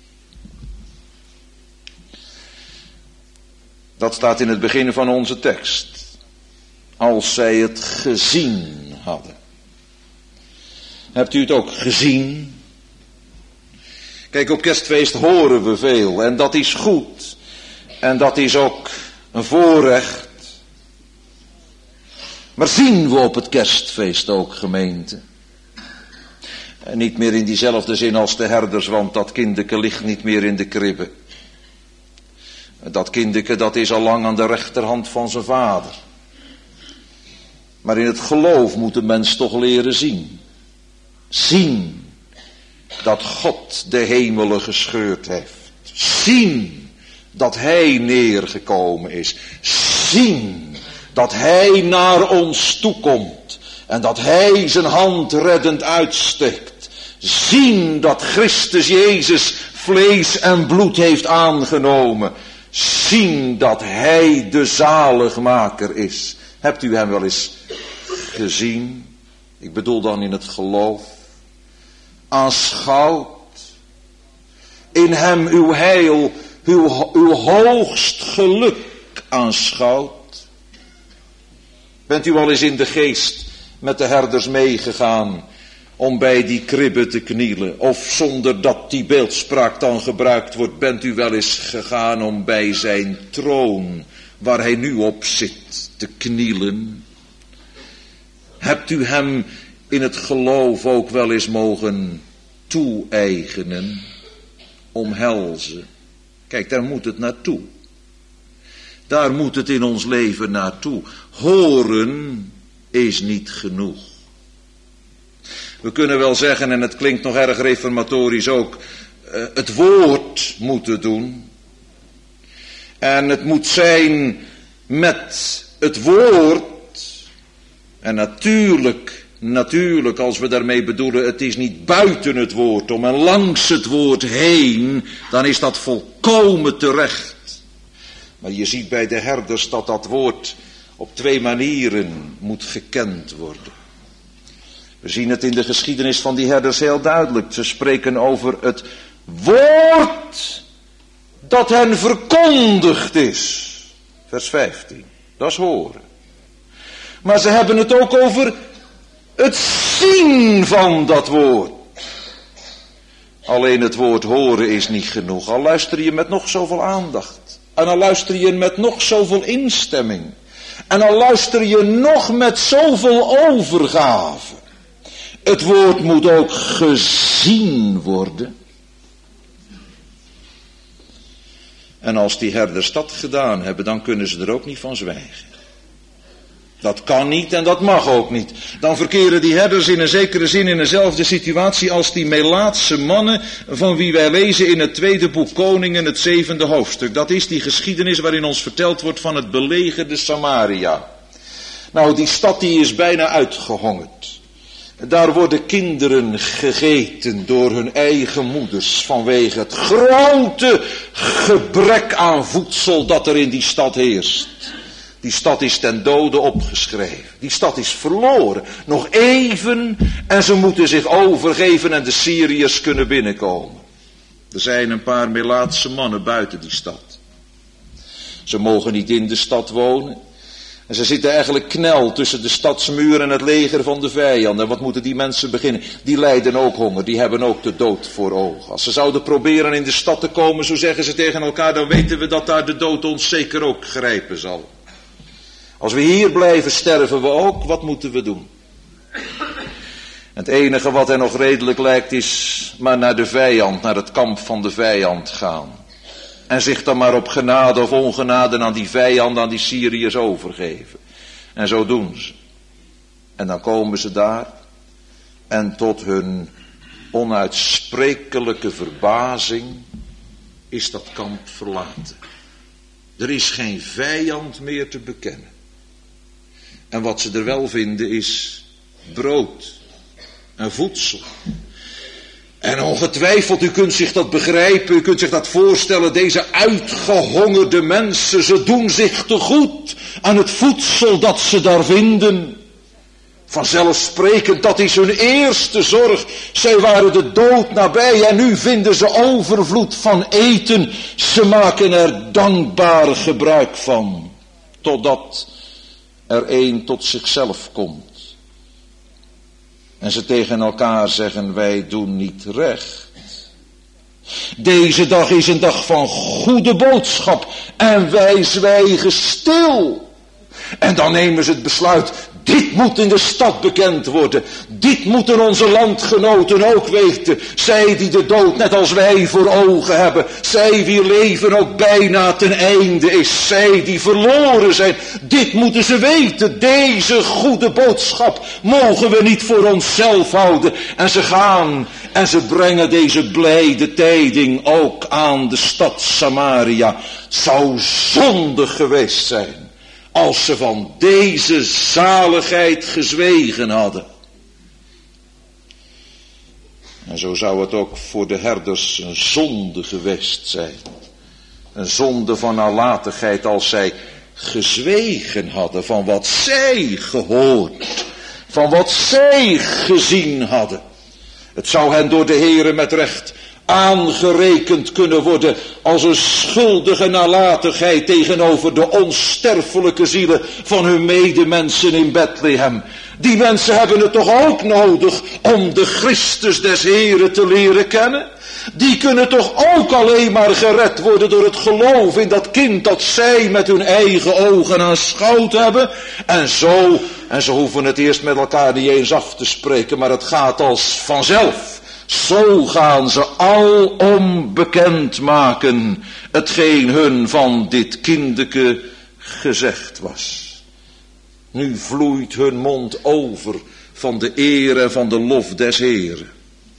Dat staat in het begin van onze tekst. Als zij het gezien hadden. Hebt u het ook gezien? Kijk, op kerstfeest horen we veel en dat is goed. En dat is ook een voorrecht. Maar zien we op het kerstfeest ook, gemeente? En niet meer in diezelfde zin als de herders, want dat kindeke ligt niet meer in de kribbe. Dat kindeke dat is al lang aan de rechterhand van zijn vader. Maar in het geloof moet de mens toch leren zien. Zien dat God de hemelen gescheurd heeft. Zien dat Hij neergekomen is. Zien dat Hij naar ons toekomt. En dat Hij zijn hand reddend uitsteekt. Zien dat Christus Jezus vlees en bloed heeft aangenomen. Zien dat Hij de zaligmaker is. Hebt u hem wel eens gezien? Ik bedoel dan in het geloof. Aanschouwd. In hem uw heil, uw, uw hoogst geluk aanschouwt. Bent u al eens in de geest met de herders meegegaan om bij die kribbe te knielen? Of zonder dat die beeldspraak dan gebruikt wordt, bent u wel eens gegaan om bij zijn troon, waar hij nu op zit, te knielen? Hebt u hem in het geloof ook wel eens mogen toe-eigenen, omhelzen? Kijk, daar moet het naartoe. Daar moet het in ons leven naartoe. Horen is niet genoeg. We kunnen wel zeggen, en het klinkt nog erg reformatorisch ook, uh, het woord moeten doen. En het moet zijn met het woord. En natuurlijk, natuurlijk, als we daarmee bedoelen, het is niet buiten het woord om en langs het woord heen, dan is dat volkomen terecht. Maar je ziet bij de herders dat dat woord op twee manieren moet gekend worden. We zien het in de geschiedenis van die herders heel duidelijk. Ze spreken over het woord dat hen verkondigd is. Vers vijftien, dat is horen. Maar ze hebben het ook over het zien van dat woord. Alleen het woord horen is niet genoeg. Al luister je met nog zoveel aandacht. En al luister je met nog zoveel instemming. En al luister je nog met zoveel overgave. Het woord moet ook gezien worden. En als die herders dat gedaan hebben, dan kunnen ze er ook niet van zwijgen. Dat kan niet en dat mag ook niet. Dan verkeren die herders in een zekere zin in dezelfde situatie als die Melaatse mannen van wie wij lezen in het tweede boek Koningen, het zevende hoofdstuk. Dat is die geschiedenis waarin ons verteld wordt van het belegerde Samaria. Nou, die stad die is bijna uitgehongerd. Daar worden kinderen gegeten door hun eigen moeders vanwege het grote gebrek aan voedsel dat er in die stad heerst. Die stad is ten dode opgeschreven. Die stad is verloren. Nog even en ze moeten zich overgeven en de Syriërs kunnen binnenkomen. Er zijn een paar Melaatse mannen buiten die stad. Ze mogen niet in de stad wonen. En ze zitten eigenlijk knel tussen de stadsmuur en het leger van de vijand. En wat moeten die mensen beginnen? Die lijden ook honger, die hebben ook de dood voor ogen. Als ze zouden proberen in de stad te komen, zo zeggen ze tegen elkaar, dan weten we dat daar de dood ons zeker ook grijpen zal. Als we hier blijven, sterven we ook. Wat moeten we doen? Het enige wat er nog redelijk lijkt is maar naar de vijand, naar het kamp van de vijand gaan. En zich dan maar op genade of ongenade aan die vijand, aan die Syriërs overgeven. En zo doen ze. En dan komen ze daar. En tot hun onuitsprekelijke verbazing is dat kamp verlaten. Er is geen vijand meer te bekennen. En wat ze er wel vinden is brood en voedsel. En ongetwijfeld, u kunt zich dat begrijpen, u kunt zich dat voorstellen, deze uitgehongerde mensen, ze doen zich te goed aan het voedsel dat ze daar vinden. Vanzelfsprekend, dat is hun eerste zorg. Zij waren de dood nabij en nu vinden ze overvloed van eten. Ze maken er dankbaar gebruik van, totdat er een tot zichzelf komt. En ze tegen elkaar zeggen, wij doen niet recht. Deze dag is een dag van goede boodschap en wij zwijgen stil. En dan nemen ze het besluit, dit moet in de stad bekend worden. Dit moeten onze landgenoten ook weten. Zij die de dood net als wij voor ogen hebben. Zij wier leven ook bijna ten einde is. Zij die verloren zijn. Dit moeten ze weten. Deze goede boodschap mogen we niet voor onszelf houden. En ze gaan en ze brengen deze blijde tijding ook aan de stad Samaria. Het zou zondig geweest zijn als ze van deze zaligheid gezwegen hadden. En zo zou het ook voor de herders een zonde geweest zijn. Een zonde van nalatigheid als zij gezwegen hadden van wat zij gehoord, van wat zij gezien hadden. Het zou hen door de Heere met recht aangerekend kunnen worden als een schuldige nalatigheid tegenover de onsterfelijke zielen van hun medemensen in Bethlehem. Die mensen hebben het toch ook nodig om de Christus des Heren te leren kennen? Die kunnen toch ook alleen maar gered worden door het geloof in dat kind dat zij met hun eigen ogen aanschouwd hebben? En zo, en ze hoeven het eerst met elkaar niet eens af te spreken, maar het gaat als vanzelf. Zo gaan ze alom bekend maken hetgeen hun van dit kindeke gezegd was. Nu vloeit hun mond over van de eer en van de lof des Heren.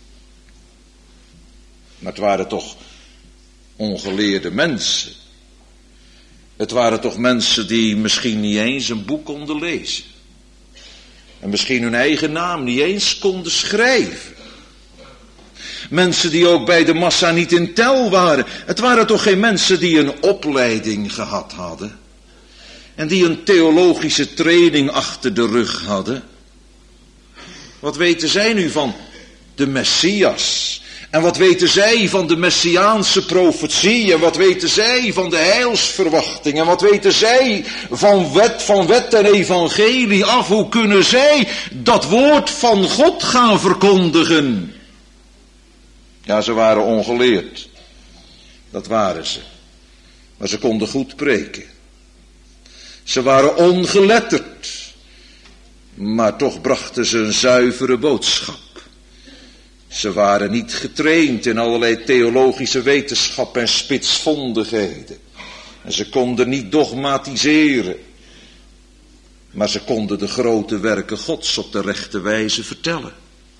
Maar het waren toch ongeleerde mensen. Het waren toch mensen die misschien niet eens een boek konden lezen. En misschien hun eigen naam niet eens konden schrijven. Mensen die ook bij de massa niet in tel waren. Het waren toch geen mensen die een opleiding gehad hadden. En die een theologische training achter de rug hadden. Wat weten zij nu van de Messias? En wat weten zij van de Messiaanse profetie? En wat weten zij van de heilsverwachting? En wat weten zij van wet, van wet en evangelie af? Hoe kunnen zij dat woord van God gaan verkondigen? Ja, ze waren ongeleerd. Dat waren ze. Maar ze konden goed preken. Ze waren ongeletterd. maar toch brachten ze een zuivere boodschap. Ze waren niet getraind in allerlei theologische wetenschap en spitsvondigheden. En ze konden niet dogmatiseren. Maar ze konden de grote werken Gods op de rechte wijze vertellen.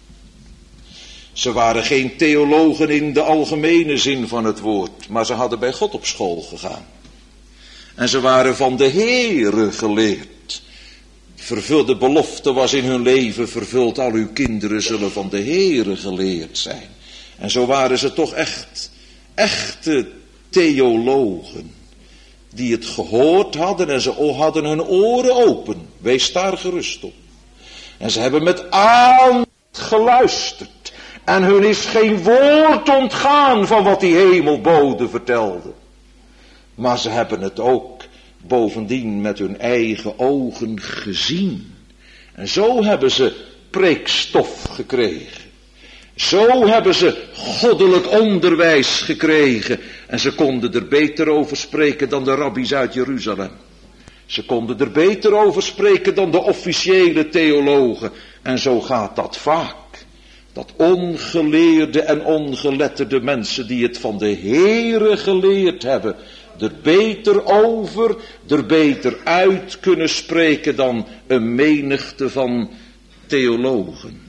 Ze waren geen theologen in de algemene zin van het woord, maar ze hadden bij God op school gegaan. En ze waren van de Heere geleerd. Vervulde belofte was in hun leven vervuld, al uw kinderen zullen van de Heere geleerd zijn. En zo waren ze toch echt, echte theologen. Die het gehoord hadden en ze hadden hun oren open. Wees daar gerust op. En ze hebben met aandacht geluisterd. En hun is geen woord ontgaan van wat die hemelbode vertelde. Maar ze hebben het ook bovendien met hun eigen ogen gezien. En zo hebben ze preekstof gekregen. Zo hebben ze goddelijk onderwijs gekregen. En ze konden er beter over spreken dan de rabbies uit Jeruzalem. Ze konden er beter over spreken dan de officiële theologen. En zo gaat dat vaak. Dat ongeleerde en ongeletterde mensen die het van de Heere geleerd hebben, er beter over, er beter uit kunnen spreken dan een menigte van theologen.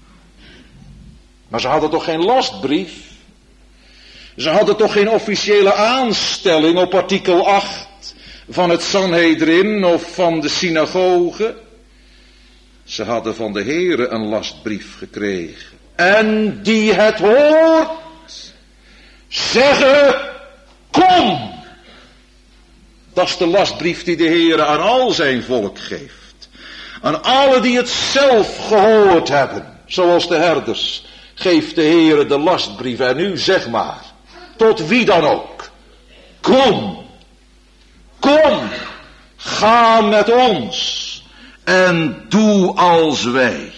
Maar ze hadden toch geen lastbrief? Ze hadden toch geen officiële aanstelling op artikel acht van het Sanhedrin of van de synagoge? Ze hadden van de Heere een lastbrief gekregen. En die het hoort, zeggen, kom! Dat is de lastbrief die de Heere aan al zijn volk geeft. Aan alle die het zelf gehoord hebben, zoals de herders, geeft de Heere de lastbrief. En nu zeg maar, tot wie dan ook, kom, kom, ga met ons en doe als wij.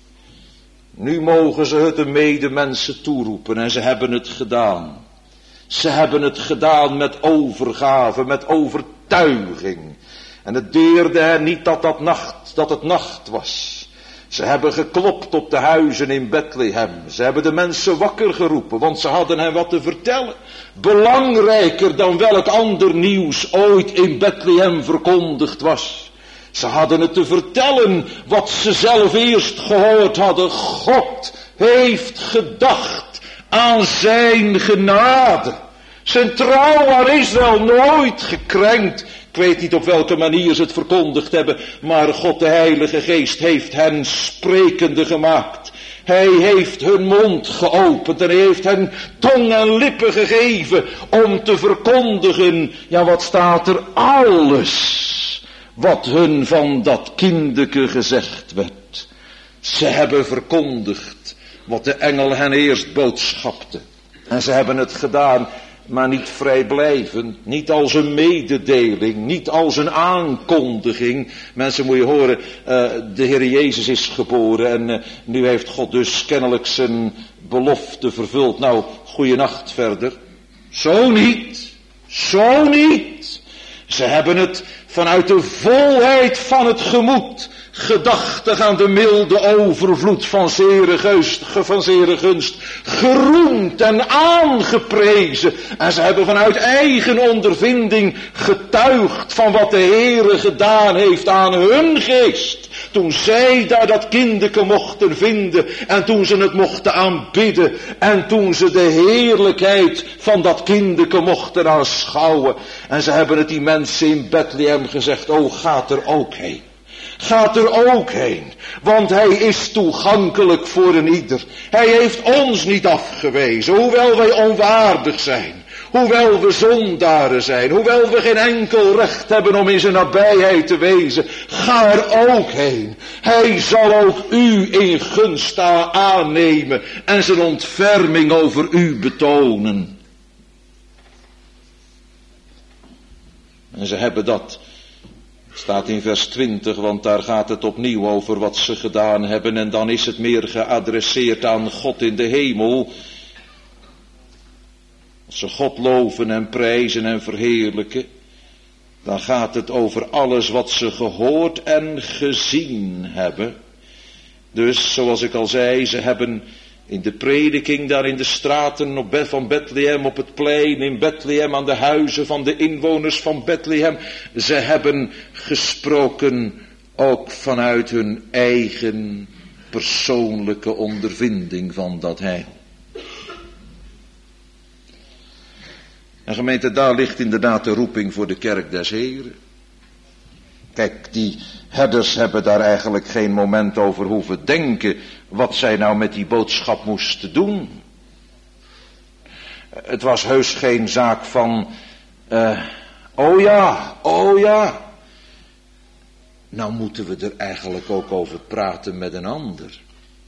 Nu mogen ze het de medemensen toeroepen en ze hebben het gedaan. Ze hebben het gedaan met overgave, met overtuiging. En het deerde hen niet dat, dat, nacht, dat het nacht was. Ze hebben geklopt op de huizen in Bethlehem. Ze hebben de mensen wakker geroepen, want ze hadden hen wat te vertellen. Belangrijker dan welk ander nieuws ooit in Bethlehem verkondigd was. Ze hadden het te vertellen wat ze zelf eerst gehoord hadden. God heeft gedacht aan zijn genade. Zijn trouw aan Israël nooit gekrenkt. Ik weet niet op welke manier ze het verkondigd hebben, maar God de Heilige Geest heeft hen sprekende gemaakt. Hij heeft hun mond geopend en hij heeft hen tong en lippen gegeven om te verkondigen, ja wat staat er, alles wat hun van dat kindeke gezegd werd. Ze hebben verkondigd wat de engel hen eerst boodschapte. En ze hebben het gedaan, maar niet vrijblijvend, niet als een mededeling, niet als een aankondiging. Mensen, moet je horen, uh, de Heer Jezus is geboren en uh, nu heeft God dus kennelijk zijn belofte vervuld. Nou, goeienacht verder. Zo niet, zo niet. Ze hebben het vanuit de volheid van het gemoed, gedachtig aan de milde overvloed van zere gunst, van zere gunst, geroemd en aangeprezen. En ze hebben vanuit eigen ondervinding getuigd van wat de Heere gedaan heeft aan hun geest. Toen zij daar dat kindeke mochten vinden en toen ze het mochten aanbidden en toen ze de heerlijkheid van dat kindeke mochten aanschouwen. En ze hebben het die mensen in Bethlehem gezegd, oh gaat er ook heen. Gaat er ook heen, want hij is toegankelijk voor een ieder. Hij heeft ons niet afgewezen, hoewel wij onwaardig zijn. Hoewel we zondaren zijn, hoewel we geen enkel recht hebben om in zijn nabijheid te wezen. Ga er ook heen. Hij zal ook u in gunst aannemen en zijn ontferming over u betonen. En ze hebben dat, staat in vers twintig, want daar gaat het opnieuw over wat ze gedaan hebben. En dan is het meer geadresseerd aan God in de hemel. Als ze God loven en prijzen en verheerlijken. dan gaat het over alles wat ze gehoord en gezien hebben. Dus, zoals ik al zei, ze hebben in de prediking daar in de straten van Bethlehem, op het plein in Bethlehem, aan de huizen van de inwoners van Bethlehem, ze hebben gesproken ook vanuit hun eigen persoonlijke ondervinding van dat heil. En gemeente, daar ligt inderdaad de roeping voor de kerk des Heren. Kijk, die herders hebben daar eigenlijk geen moment over hoeven denken wat zij nou met die boodschap moesten doen. Het was heus geen zaak van, uh, oh ja, oh ja. Nou moeten we er eigenlijk ook over praten met een ander.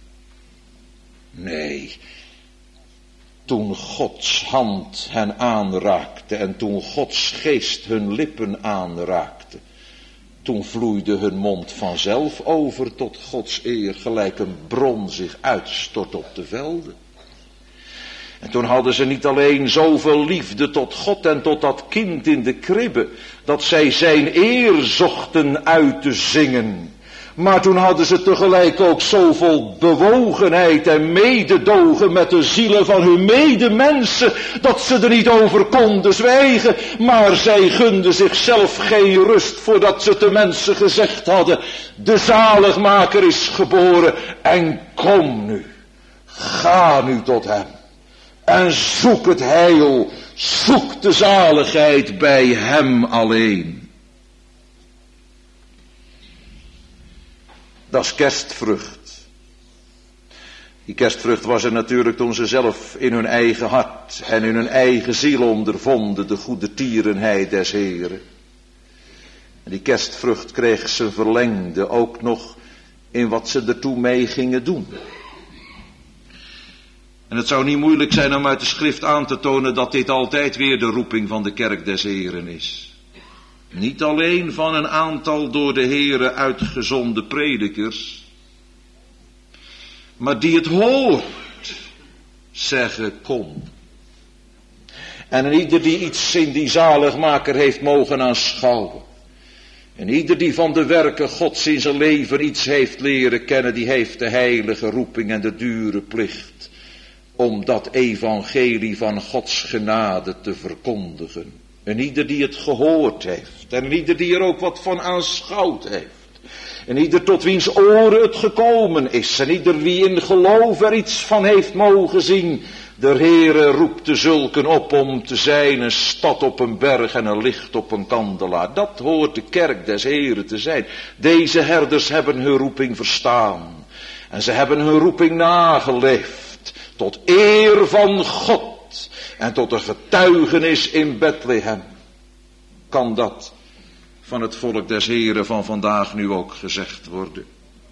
Nee. Toen Gods hand hen aanraakte en toen Gods geest hun lippen aanraakte, toen vloeide hun mond vanzelf over tot Gods eer, gelijk een bron zich uitstort op de velden. En toen hadden ze niet alleen zoveel liefde tot God en tot dat kind in de kribbe, dat zij zijn eer zochten uit te zingen. Maar toen hadden ze tegelijk ook zoveel bewogenheid en mededogen met de zielen van hun medemensen, dat ze er niet over konden zwijgen. Maar zij gunden zichzelf geen rust voordat ze de mensen gezegd hadden, de zaligmaker is geboren en kom nu, ga nu tot hem. En zoek het heil, zoek de zaligheid bij hem alleen. Dat is kerstvrucht. Die kerstvrucht was er natuurlijk toen ze zelf in hun eigen hart en in hun eigen ziel ondervonden de goede tierenheid des Heren. En die kerstvrucht kreeg ze verlengde ook nog in wat ze ertoe mee gingen doen. En het zou niet moeilijk zijn om uit de schrift aan te tonen dat dit altijd weer de roeping van de kerk des Heren is. Niet alleen van een aantal door de Heere uitgezonden predikers, maar die het hoort, zeggen kom. En ieder die iets in die zaligmaker heeft mogen aanschouwen, en ieder die van de werken Gods in zijn leven iets heeft leren kennen, die heeft de heilige roeping en de dure plicht om dat evangelie van Gods genade te verkondigen. En ieder die het gehoord heeft. En ieder die er ook wat van aanschouwd heeft. En ieder tot wiens oren het gekomen is. En ieder wie in geloof er iets van heeft mogen zien. De Heere roept de zulken op om te zijn een stad op een berg en een licht op een kandelaar. Dat hoort de kerk des Heeren te zijn. Deze herders hebben hun roeping verstaan. En ze hebben hun roeping nageleefd. Tot eer van God. En tot een getuigenis in Bethlehem. Kan dat van het volk des Heren van vandaag nu ook gezegd worden?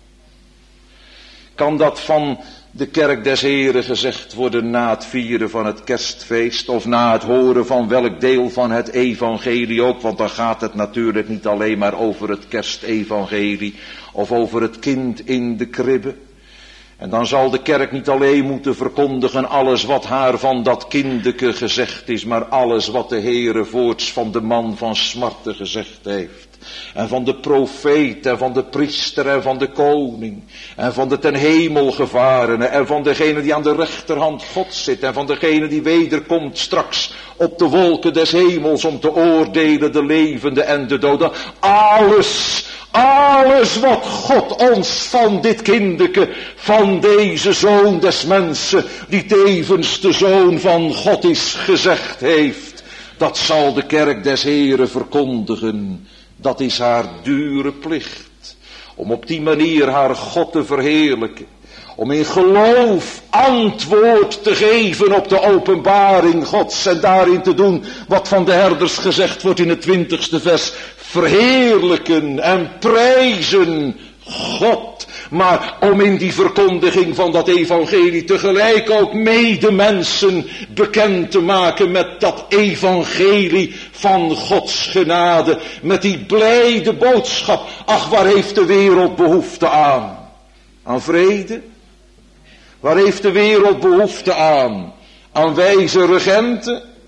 Kan dat van de kerk des Heren gezegd worden na het vieren van het kerstfeest? Of na het horen van welk deel van het evangelie ook? Want dan gaat het natuurlijk niet alleen maar over het kerstevangelie. Of over het kind in de kribbe. En dan zal de kerk niet alleen moeten verkondigen alles wat haar van dat kindeke gezegd is, maar alles wat de Heere voorts van de man van smarten gezegd heeft. En van de profeet en van de priester en van de koning. En van de ten hemel gevarene en van degene die aan de rechterhand God zit. En van degene die wederkomt straks op de wolken des hemels om te oordelen de levenden en de doden. Alles, alles wat God ons van dit kindeke, van deze zoon des mensen, die tevens de zoon van God is, gezegd heeft. Dat zal de kerk des Heren verkondigen. Dat is haar dure plicht. Om op die manier haar God te verheerlijken. Om in geloof antwoord te geven op de openbaring Gods. En daarin te doen wat van de herders gezegd wordt in het twintigste vers. Verheerlijken en prijzen God. Maar om in die verkondiging van dat evangelie tegelijk ook medemensen bekend te maken met dat evangelie van Gods genade. Met die blijde boodschap. Ach, waar heeft de wereld behoefte aan? Aan vrede? Waar heeft de wereld behoefte aan? Aan wijze regenten?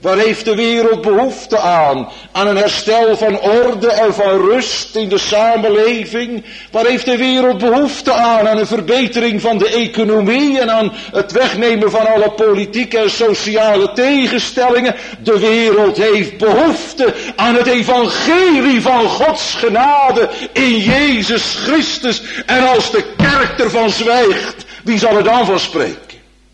Waar heeft de wereld behoefte aan? Aan een herstel van orde en van rust in de samenleving? Waar heeft de wereld behoefte aan? Aan een verbetering van de economie en aan het wegnemen van alle politieke en sociale tegenstellingen? De wereld heeft behoefte aan het evangelie van Gods genade in Jezus Christus. En als de kerk ervan zwijgt, wie zal er dan van spreken?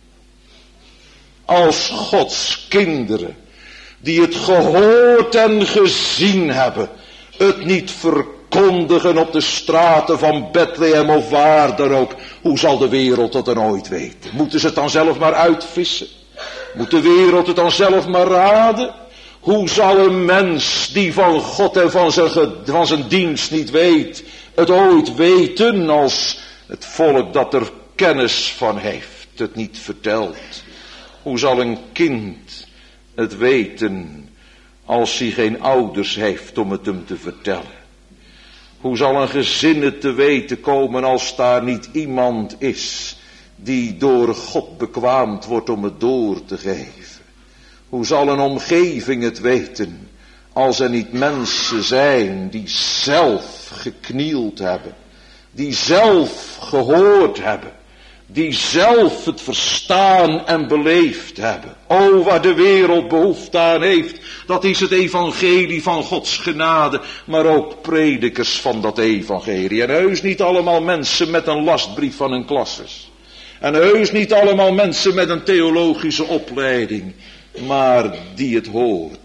Als Gods kinderen, die het gehoord en gezien hebben, het niet verkondigen op de straten van Bethlehem of waar dan ook, hoe zal de wereld dat dan ooit weten? Moeten ze het dan zelf maar uitvissen? Moet de wereld het dan zelf maar raden? Hoe zal een mens die van God en van zijn, van zijn dienst niet weet, het ooit weten als het volk dat er kennis van heeft, het niet vertelt? Hoe zal een kind het weten als hij geen ouders heeft om het hem te vertellen? Hoe zal een gezin het te weten komen als daar niet iemand is die door God bekwaamd wordt om het door te geven? Hoe zal een omgeving het weten als er niet mensen zijn die zelf geknield hebben, die zelf gehoord hebben, die zelf het verstaan en beleefd hebben? O, waar de wereld behoefte aan heeft, dat is het evangelie van Gods genade, maar ook predikers van dat evangelie. En heus niet allemaal mensen met een lastbrief van hun klasses. En heus niet allemaal mensen met een theologische opleiding, maar die het hoort.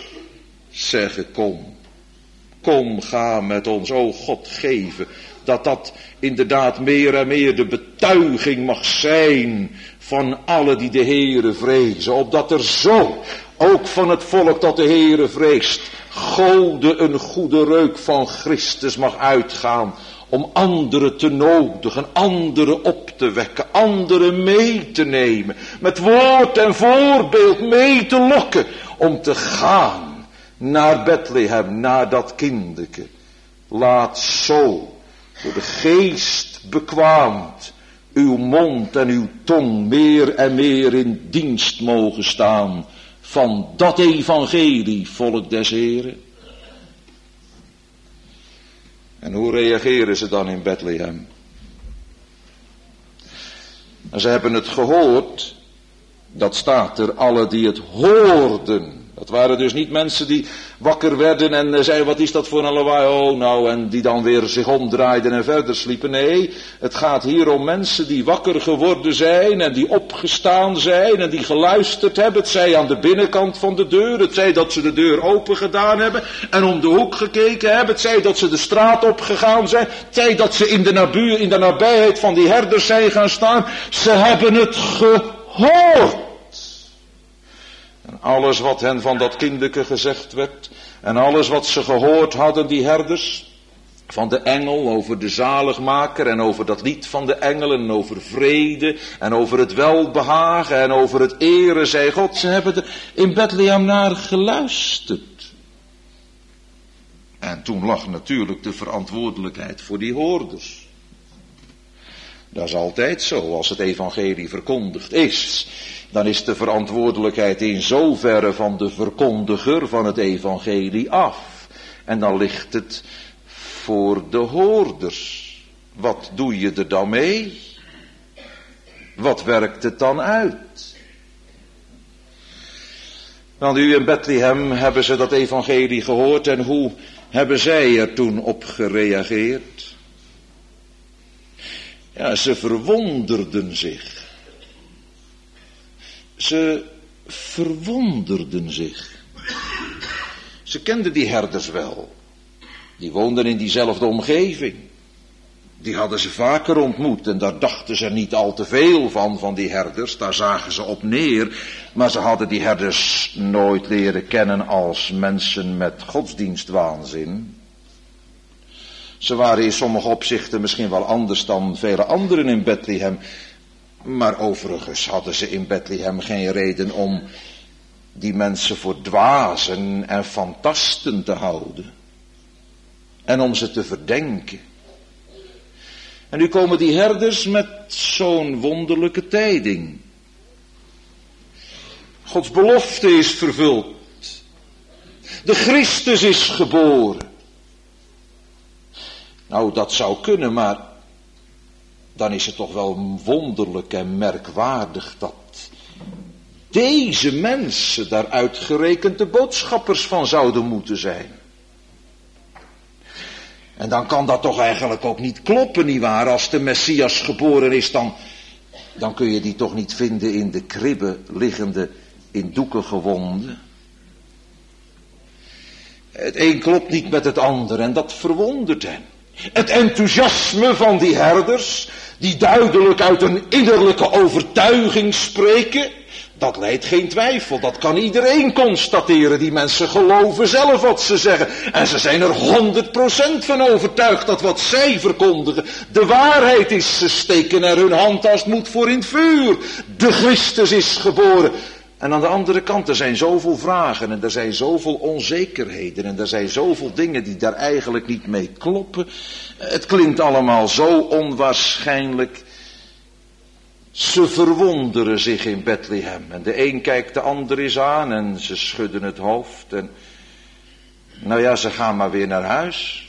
Zeggen, kom, kom, ga met ons, o God, geven dat dat inderdaad meer en meer de betuiging mag zijn van alle die de Heere vrezen. Opdat er zo, ook van het volk dat de Heere vreest, Gode een goede reuk van Christus mag uitgaan. Om anderen te nodigen, anderen op te wekken, anderen mee te nemen. Met woord en voorbeeld mee te lokken. Om te gaan naar Bethlehem, naar dat kinderke. Laat zo, door de geest bekwaamd, uw mond en uw tong meer en meer in dienst mogen staan van dat evangelie, volk des Heren. En hoe reageren ze dan in Bethlehem? En ze hebben het gehoord, dat staat er, alle die het hoorden. Dat waren dus niet mensen die wakker werden en zeiden, wat is dat voor een lawaai, oh nou, en die dan weer zich omdraaiden en verder sliepen. Nee, het gaat hier om mensen die wakker geworden zijn en die opgestaan zijn en die geluisterd hebben. Het zij aan de binnenkant van de deur, het zij dat ze de deur open gedaan hebben en om de hoek gekeken hebben. Het zij dat ze de straat opgegaan zijn, het zij dat ze in de, nabu- in de nabijheid van die herders zijn gaan staan. Ze hebben het gehoord. En alles wat hen van dat kinderke gezegd werd, en alles wat ze gehoord hadden, die herders, van de engel over de zaligmaker en over dat lied van de engelen, en over vrede en over het welbehagen en over het eren, zei God, ze hebben er in Bethlehem naar geluisterd. En toen lag natuurlijk de verantwoordelijkheid voor die hoorders. Dat is altijd zo, als het evangelie verkondigd is. Dan is de verantwoordelijkheid in zoverre van de verkondiger van het evangelie af. En dan ligt het voor de hoorders. Wat doe je er dan mee? Wat werkt het dan uit? Want nu in Bethlehem hebben ze dat evangelie gehoord en hoe hebben zij er toen op gereageerd? Ja, ze verwonderden zich. Ze verwonderden zich. Ze kenden die herders wel. Die woonden in diezelfde omgeving. Die hadden ze vaker ontmoet en daar dachten ze niet al te veel van, van die herders. Daar zagen ze op neer. Maar ze hadden die herders nooit leren kennen als mensen met godsdienstwaanzin. Ze waren in sommige opzichten misschien wel anders dan vele anderen in Bethlehem. Maar overigens hadden ze in Bethlehem geen reden om die mensen voor dwazen en fantasten te houden. En om ze te verdenken. En nu komen die herders met zo'n wonderlijke tijding. Gods belofte is vervuld. De Christus is geboren. Nou, dat zou kunnen, maar dan is het toch wel wonderlijk en merkwaardig dat deze mensen daar uitgerekend de boodschappers van zouden moeten zijn. En dan kan dat toch eigenlijk ook niet kloppen, nietwaar? Als de Messias geboren is, dan, dan kun je die toch niet vinden in de kribbe liggende, in doeken gewonden. Het een klopt niet met het ander en dat verwondert hen. Het enthousiasme van die herders, die duidelijk uit een innerlijke overtuiging spreken, dat leidt geen twijfel. Dat kan iedereen constateren. Die mensen geloven zelf wat ze zeggen. En ze zijn er honderd procent van overtuigd dat wat zij verkondigen de waarheid is. Ze steken er hun hand als het moet voor in het vuur. De Christus is geboren. En aan de andere kant, er zijn zoveel vragen en er zijn zoveel onzekerheden en er zijn zoveel dingen die daar eigenlijk niet mee kloppen. Het klinkt allemaal zo onwaarschijnlijk. Ze verwonderen zich in Bethlehem en de een kijkt de ander eens aan en ze schudden het hoofd en nou ja, ze gaan maar weer naar huis.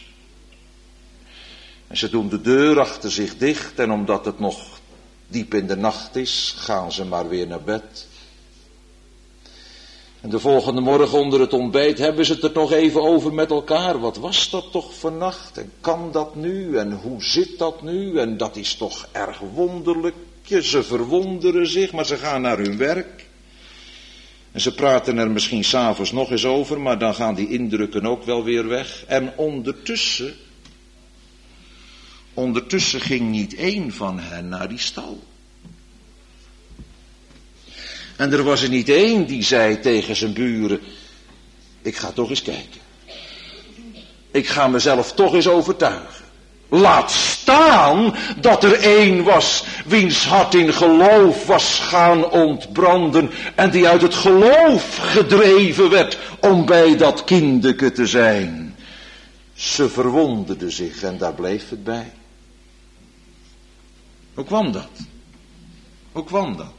En ze doen de deur achter zich dicht en omdat het nog diep in de nacht is, gaan ze maar weer naar bed. En de volgende morgen onder het ontbijt hebben ze het er nog even over met elkaar. Wat was dat toch vannacht? En kan dat nu? En hoe zit dat nu? En dat is toch erg wonderlijk. Ze verwonderen zich, maar ze gaan naar hun werk. En ze praten er misschien 's avonds nog eens over, maar dan gaan die indrukken ook wel weer weg. En ondertussen, ondertussen ging niet één van hen naar die stal. En er was er niet één die zei tegen zijn buren, ik ga toch eens kijken. Ik ga mezelf toch eens overtuigen. Laat staan dat er één was wiens hart in geloof was gaan ontbranden en die uit het geloof gedreven werd om bij dat kindeke te zijn. Ze verwonderden zich en daar bleef het bij. Hoe kwam dat? Hoe kwam dat?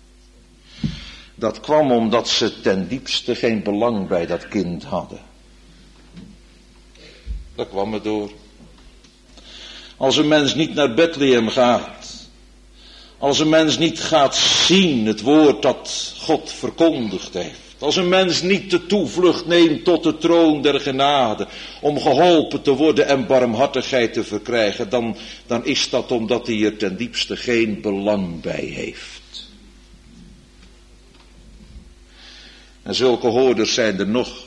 Dat kwam omdat ze ten diepste geen belang bij dat kind hadden. Daar kwam het door. Als een mens niet naar Bethlehem gaat, als een mens niet gaat zien het woord dat God verkondigd heeft, als een mens niet de toevlucht neemt tot de troon der genade, om geholpen te worden en barmhartigheid te verkrijgen, dan, dan is dat omdat hij er ten diepste geen belang bij heeft. En zulke hoorders zijn er nog.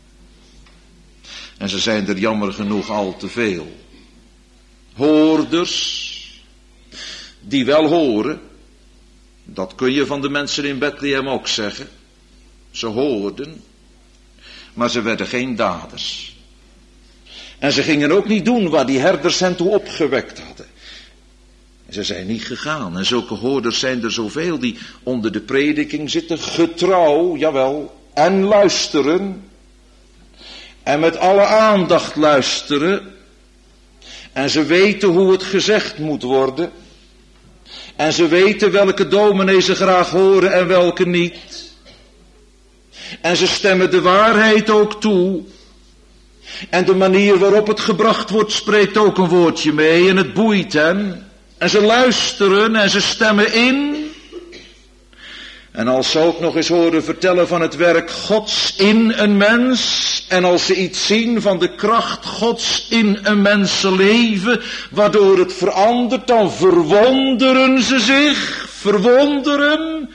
En ze zijn er jammer genoeg al te veel. Hoorders, die wel horen, dat kun je van de mensen in Bethlehem ook zeggen. Ze hoorden, maar ze werden geen daders. En ze gingen ook niet doen waar die herders hen toe opgewekt hadden. En ze zijn niet gegaan. En zulke hoorders zijn er zoveel die onder de prediking zitten, getrouw, jawel, en luisteren. En met alle aandacht luisteren. En ze weten hoe het gezegd moet worden. En ze weten welke dominee ze graag horen en welke niet. En ze stemmen de waarheid ook toe. En de manier waarop het gebracht wordt spreekt ook een woordje mee en het boeit hen. En ze luisteren en ze stemmen in. En als ze ook nog eens horen vertellen van het werk Gods in een mens. En als ze iets zien van de kracht Gods in een mensenleven, waardoor het verandert, dan verwonderen ze zich. Verwonderen.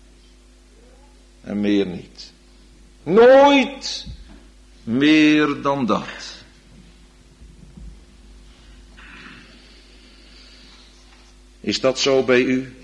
En meer niet. Nooit meer dan dat. Is dat zo bij u?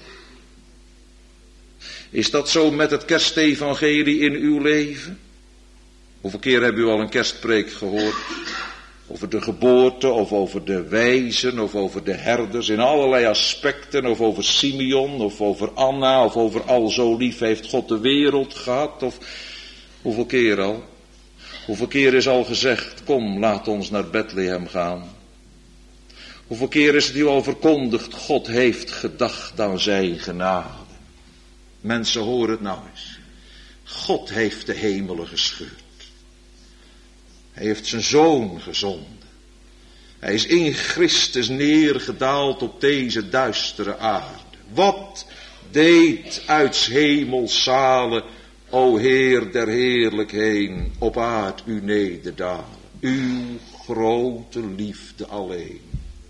Is dat zo met het kerstevangelie in uw leven? Hoeveel keer hebben u al een kerstpreek gehoord? Over de geboorte, of over de wijzen, of over de herders, in allerlei aspecten, of over Simeon, of over Anna, of over al zo lief heeft God de wereld gehad, of hoeveel keer al? Hoeveel keer is al gezegd, kom, laat ons naar Bethlehem gaan? Hoeveel keer is het u al verkondigd, God heeft gedacht aan zijn genade? Mensen, horen het nou eens. God heeft de hemelen gescheurd. Hij heeft zijn zoon gezonden. Hij is in Christus neergedaald op deze duistere aarde. Wat deed uit 's hemels zalen, o Heer der heerlijkheden, op aard u nederdalen. Uw grote liefde alleen.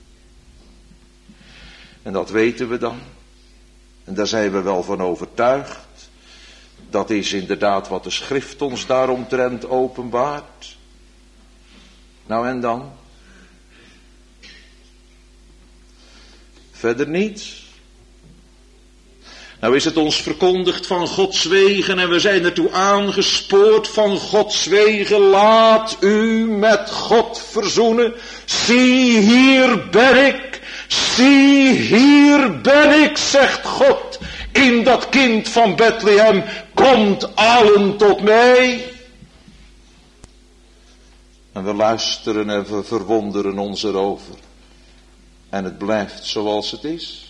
En dat weten we dan. En daar zijn we wel van overtuigd. Dat is inderdaad wat de schrift ons daaromtrent openbaart. Nou en dan? Verder niets. Nou is het ons verkondigd van Gods wegen en we zijn ertoe aangespoord van Gods wegen. Laat u met God verzoenen. Zie, hier ben ik. Zie, hier ben ik, zegt God. In dat kind van Bethlehem, komt allen tot mij. En we luisteren en we verwonderen ons erover. En het blijft zoals het is.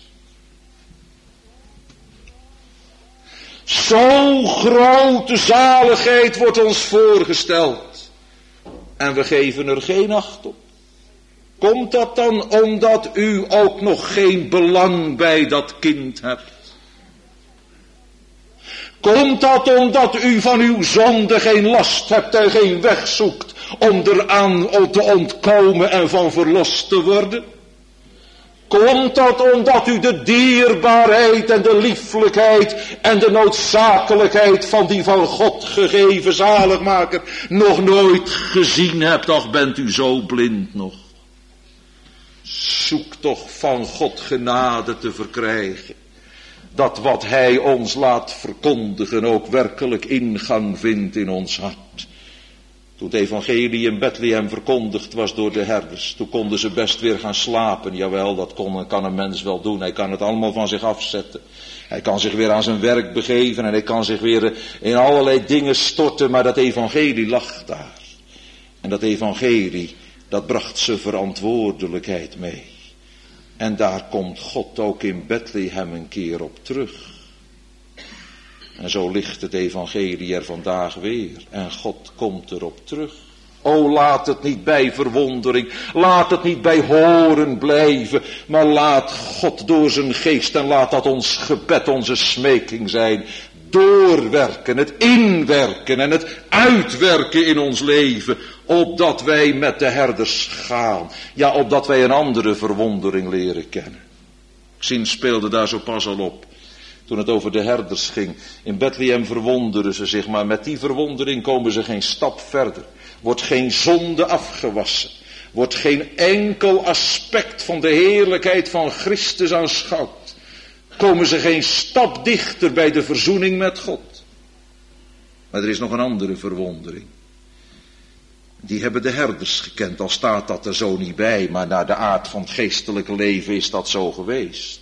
Zo'n grote zaligheid wordt ons voorgesteld. En we geven er geen acht op. Komt dat dan omdat u ook nog geen belang bij dat kind hebt? Komt dat omdat u van uw zonde geen last hebt en geen weg zoekt om eraan te ontkomen en van verlost te worden? Komt dat omdat u de dierbaarheid en de lieflijkheid en de noodzakelijkheid van die van God gegeven zaligmaker nog nooit gezien hebt? Ach, bent u zo blind nog? Zoek toch van God genade te verkrijgen. Dat wat hij ons laat verkondigen ook werkelijk ingang vindt in ons hart. Toen het evangelie in Bethlehem verkondigd was door de herders, toen konden ze best weer gaan slapen. Jawel, dat kon, kan een mens wel doen. Hij kan het allemaal van zich afzetten. Hij kan zich weer aan zijn werk begeven en hij kan zich weer in allerlei dingen storten, maar dat evangelie lag daar. En dat evangelie, dat bracht zijn verantwoordelijkheid mee. En daar komt God ook in Bethlehem een keer op terug. En zo ligt het evangelie er vandaag weer. En God komt erop terug. O, laat het niet bij verwondering. Laat het niet bij horen blijven. Maar laat God door zijn geest en laat dat ons gebed, onze smeking zijn. Doorwerken, het inwerken en het uitwerken in ons leven. Opdat wij met de herders gaan. Ja, opdat wij een andere verwondering leren kennen. Xin speelde daar zo pas al op. Toen het over de herders ging. In Bethlehem verwonderen ze zich, maar met die verwondering komen ze geen stap verder. Wordt geen zonde afgewassen. Wordt geen enkel aspect van de heerlijkheid van Christus aanschouwd. Komen ze geen stap dichter bij de verzoening met God. Maar er is nog een andere verwondering. Die hebben de herders gekend, al staat dat er zo niet bij, maar naar de aard van het geestelijke leven is dat zo geweest.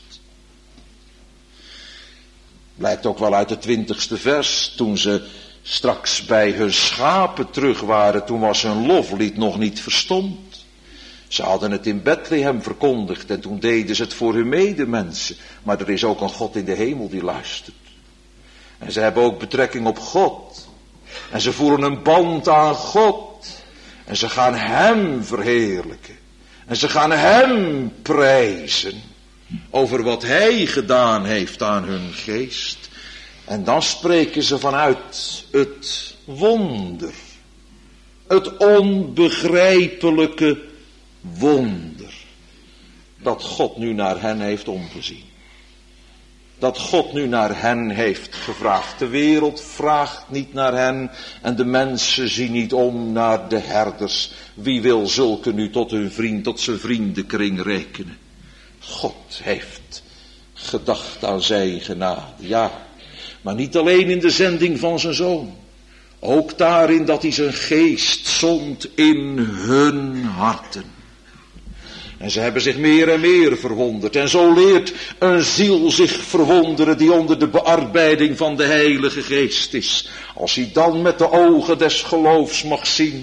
Blijkt ook wel uit het twintigste vers, toen ze straks bij hun schapen terug waren, toen was hun loflied nog niet verstomd. Ze hadden het in Bethlehem verkondigd en toen deden ze het voor hun medemensen. Maar er is ook een God in de hemel die luistert. En ze hebben ook betrekking op God. En ze voeren een band aan God. En ze gaan hem verheerlijken. En ze gaan hem prijzen. Over wat hij gedaan heeft aan hun geest. En dan spreken ze vanuit het wonder. Het onbegrijpelijke wonder. Dat God nu naar hen heeft omgezien. Dat God nu naar hen heeft gevraagd. De wereld vraagt niet naar hen. En de mensen zien niet om naar de herders. Wie wil zulke nu tot hun vriend, tot zijn vriendenkring rekenen? God heeft gedacht aan zijn genade. Ja, maar niet alleen in de zending van zijn zoon. Ook daarin dat hij zijn geest zond in hun harten. En ze hebben zich meer en meer verwonderd. En zo leert een ziel zich verwonderen die onder de bearbeiding van de Heilige Geest is. Als hij dan met de ogen des geloofs mag zien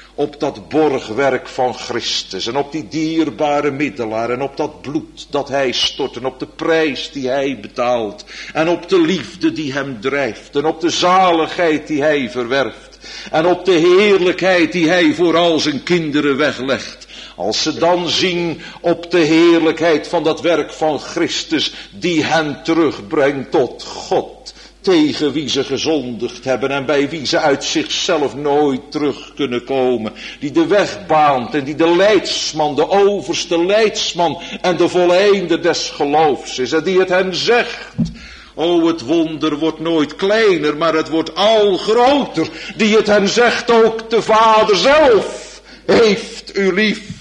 op dat borgwerk van Christus en op die dierbare middelaar en op dat bloed dat hij stort en op de prijs die hij betaalt en op de liefde die hem drijft en op de zaligheid die hij verwerft en op de heerlijkheid die hij voor al zijn kinderen weglegt. Als ze dan zien op de heerlijkheid van dat werk van Christus die hen terugbrengt tot God, tegen wie ze gezondigd hebben en bij wie ze uit zichzelf nooit terug kunnen komen. Die de weg baant en die de leidsman, de overste leidsman en de volleinder des geloofs is. En die het hen zegt. O, het wonder wordt nooit kleiner, maar het wordt al groter. Die het hen zegt, ook de Vader zelf heeft u lief.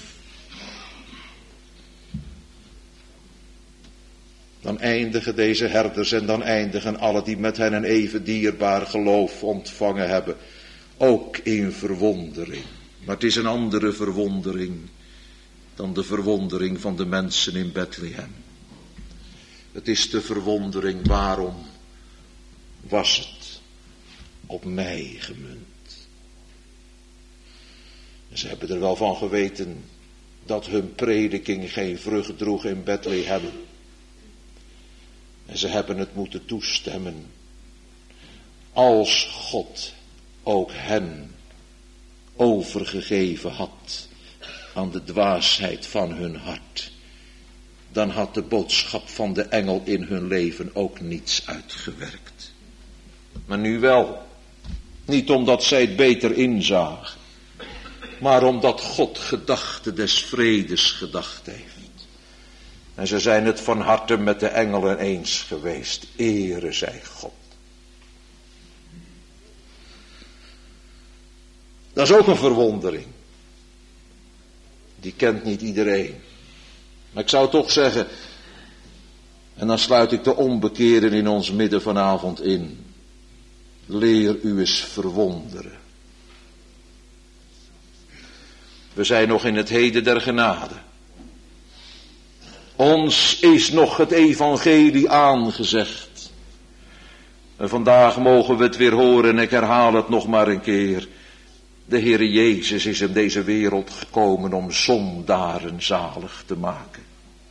Dan eindigen deze herders en dan eindigen alle die met hen een even dierbaar geloof ontvangen hebben. Ook in verwondering. Maar het is een andere verwondering dan de verwondering van de mensen in Bethlehem. Het is de verwondering, waarom was het op mij gemunt? En ze hebben er wel van geweten dat hun prediking geen vrucht droeg in Bethlehem. En ze hebben het moeten toestemmen. Als God ook hen overgegeven had aan de dwaasheid van hun hart, dan had de boodschap van de engel in hun leven ook niets uitgewerkt. Maar nu wel. Niet omdat zij het beter inzagen, maar omdat God gedachte des vredes gedacht heeft. En ze zijn het van harte met de engelen eens geweest. Ere zij God. Dat is ook een verwondering. Die kent niet iedereen. Maar ik zou toch zeggen, en dan sluit ik de onbekeerden in ons midden vanavond in. Leer u eens verwonderen. We zijn nog in het heden der genade. Ons is nog het evangelie aangezegd. En vandaag mogen we het weer horen en ik herhaal het nog maar een keer. De Heere Jezus is in deze wereld gekomen om zondaren zalig te maken.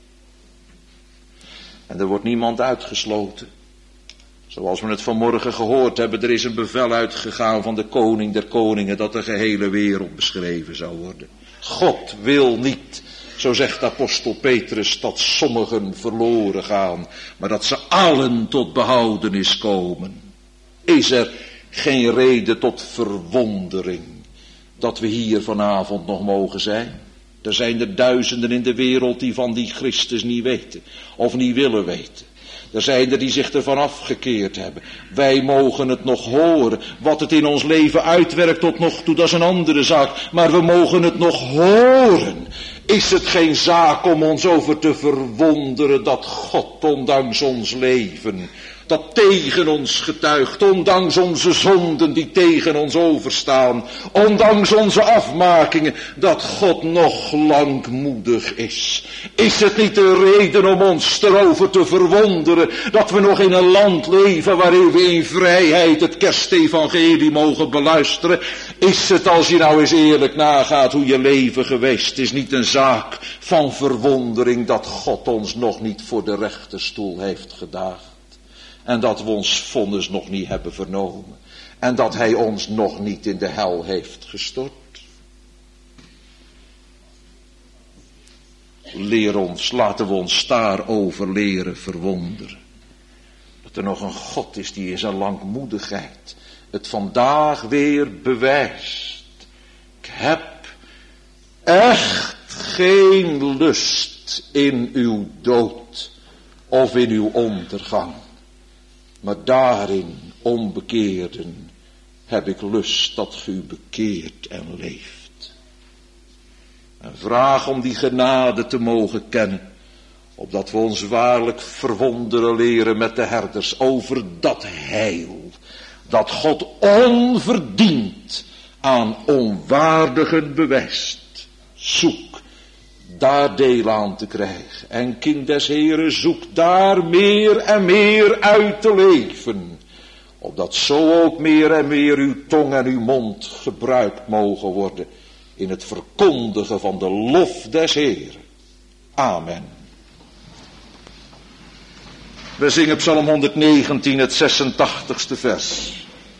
En er wordt niemand uitgesloten. Zoals we het vanmorgen gehoord hebben, er is een bevel uitgegaan van de koning der koningen dat de gehele wereld beschreven zou worden. God wil niet, zo zegt apostel Petrus, dat sommigen verloren gaan, maar dat ze allen tot behoudenis komen. Is er geen reden tot verwondering dat we hier vanavond nog mogen zijn? Er zijn er duizenden in de wereld die van die Christus niet weten of niet willen weten. Er zijn er die zich ervan afgekeerd hebben. Wij mogen het nog horen. Wat het in ons leven uitwerkt tot nog toe, dat is een andere zaak. Maar we mogen het nog horen. Is het geen zaak om ons over te verwonderen dat God, ondanks ons leven, dat tegen ons getuigt, ondanks onze zonden die tegen ons overstaan, ondanks onze afmakingen, dat God nog langmoedig is. Is het niet de reden om ons erover te verwonderen dat we nog in een land leven waarin we in vrijheid het kerstevangelie mogen beluisteren? Is het, als je nou eens eerlijk nagaat hoe je leven geweest is, niet een zaak van verwondering dat God ons nog niet voor de rechterstoel heeft gedaagd? En dat we ons vonnis nog niet hebben vernomen. En dat hij ons nog niet in de hel heeft gestort. Leer ons, laten we ons daarover leren verwonderen. Dat er nog een God is die in zijn langmoedigheid het vandaag weer bewijst. Ik heb echt geen lust in uw dood of in uw ondergang. Maar daarin, onbekeerden, heb ik lust dat ge u bekeert en leeft. En vraag om die genade te mogen kennen, opdat we ons waarlijk verwonderen leren met de herders over dat heil, dat God onverdiend aan onwaardigen bewijst. Zoek daar deel aan te krijgen. En kind des Heren, zoek daar meer en meer uit te leven. Opdat zo ook meer en meer uw tong en uw mond gebruikt mogen worden. in het verkondigen van de lof des Heeren. Amen. We zingen Psalm honderdnegentien, het zesentachtigste vers.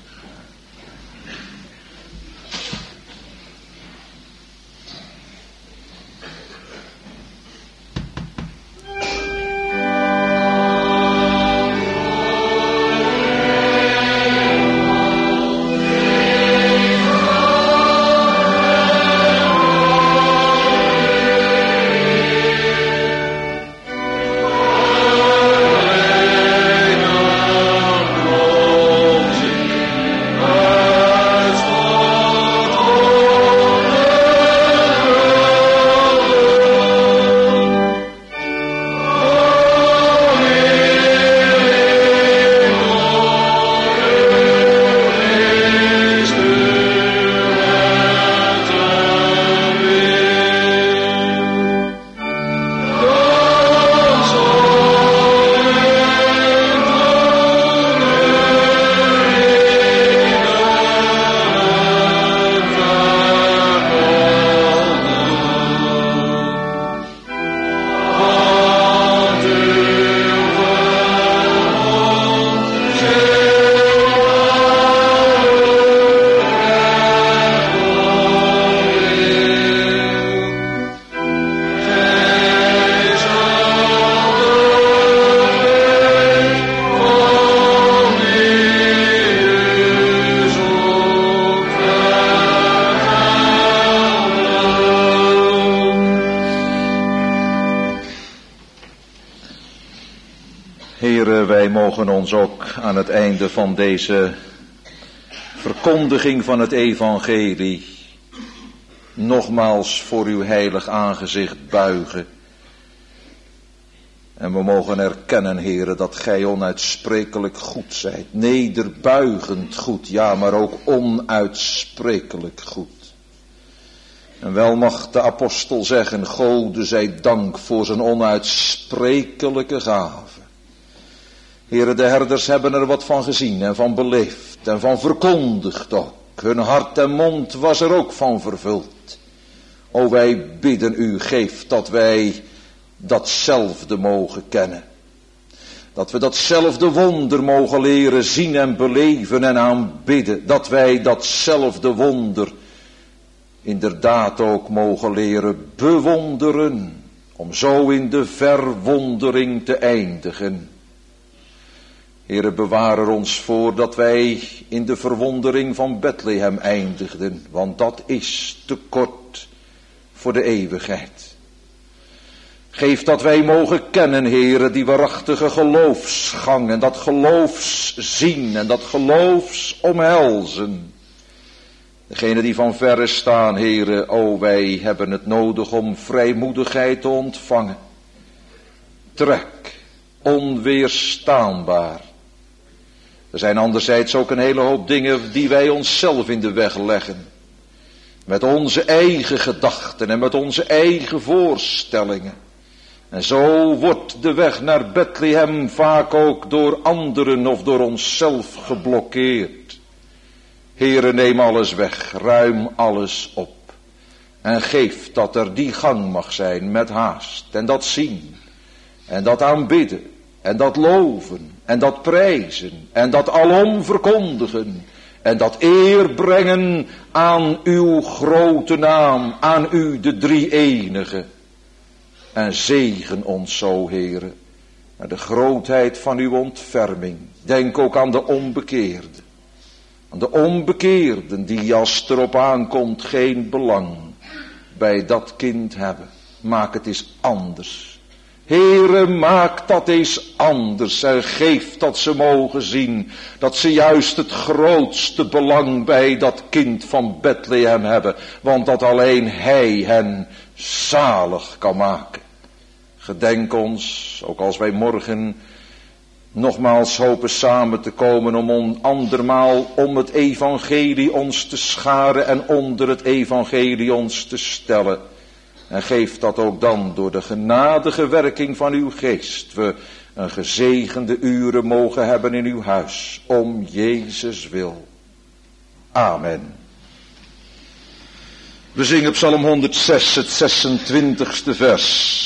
Wij mogen ons ook aan het einde van deze verkondiging van het evangelie nogmaals voor uw heilig aangezicht buigen. En we mogen erkennen, Heere, dat gij onuitsprekelijk goed zijt. Nederbuigend goed, ja, maar ook onuitsprekelijk goed. En wel mag de apostel zeggen, Gode zij dank voor zijn onuitsprekelijke gave. Heere, de herders hebben er wat van gezien en van beleefd en van verkondigd ook. Hun hart en mond was er ook van vervuld. O, wij bidden u, geef dat wij datzelfde mogen kennen. Dat we datzelfde wonder mogen leren zien en beleven en aanbidden. Dat wij datzelfde wonder inderdaad ook mogen leren bewonderen. Om zo in de verwondering te eindigen. Heere, bewaar er ons voor dat wij in de verwondering van Bethlehem eindigden. Want dat is te kort voor de eeuwigheid. Geef dat wij mogen kennen, Heere, die waarachtige geloofsgang. En dat geloofs zien en dat geloofs omhelzen. Degene die van verre staan, Heere, o wij hebben het nodig om vrijmoedigheid te ontvangen. Trek, onweerstaanbaar. Er zijn anderzijds ook een hele hoop dingen die wij onszelf in de weg leggen. Met onze eigen gedachten en met onze eigen voorstellingen. En zo wordt de weg naar Bethlehem vaak ook door anderen of door onszelf geblokkeerd. Heere, neem alles weg, ruim alles op. En geef dat er die gang mag zijn met haast. En dat zien. En dat aanbidden. En dat loven. En dat prijzen. En dat alom verkondigen. En dat eer brengen aan uw grote naam. Aan u de drie-enige. En zegen ons zo, Heere. Naar de grootheid van uw ontferming. Denk ook aan de onbekeerden. Aan de onbekeerden die als het erop aankomt geen belang bij dat kind hebben. Maak het eens anders. Heere, maak dat eens anders en geef dat ze mogen zien dat ze juist het grootste belang bij dat kind van Bethlehem hebben. Want dat alleen hij hen zalig kan maken. Gedenk ons, ook als wij morgen nogmaals hopen samen te komen om on, andermaal om het evangelie ons te scharen en onder het evangelie ons te stellen. En geef dat ook dan door de genadige werking van uw geest we een gezegende uren mogen hebben in uw huis. Om Jezus wil. Amen. We zingen Psalm honderdzes, het zesentwintigste vers.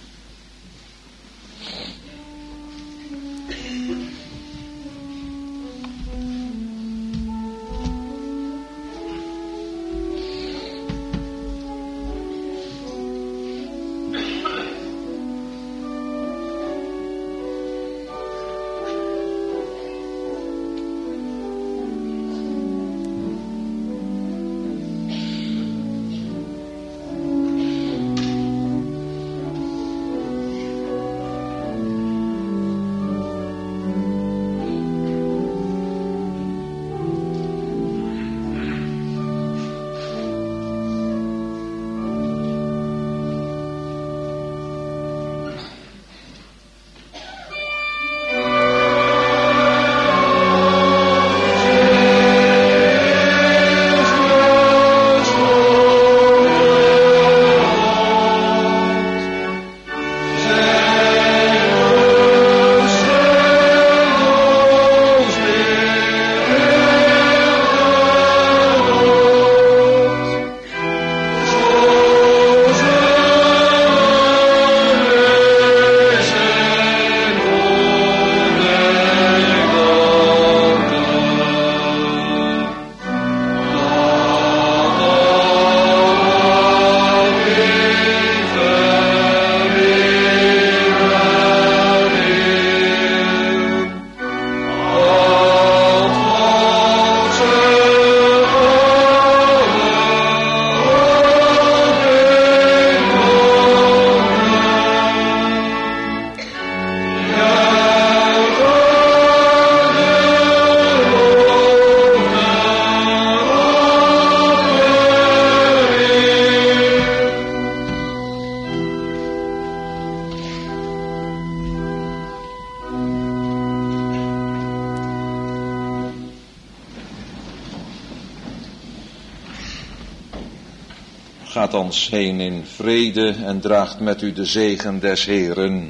Gaat ons heen in vrede en draagt met u de zegen des Heeren.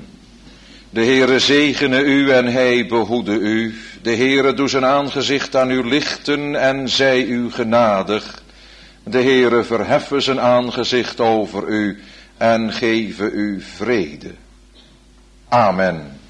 De Heere zegene u en hij behoede u. De Heere doe zijn aangezicht aan u lichten en zij u genadig. De Heere verheffe zijn aangezicht over u en geven u vrede. Amen.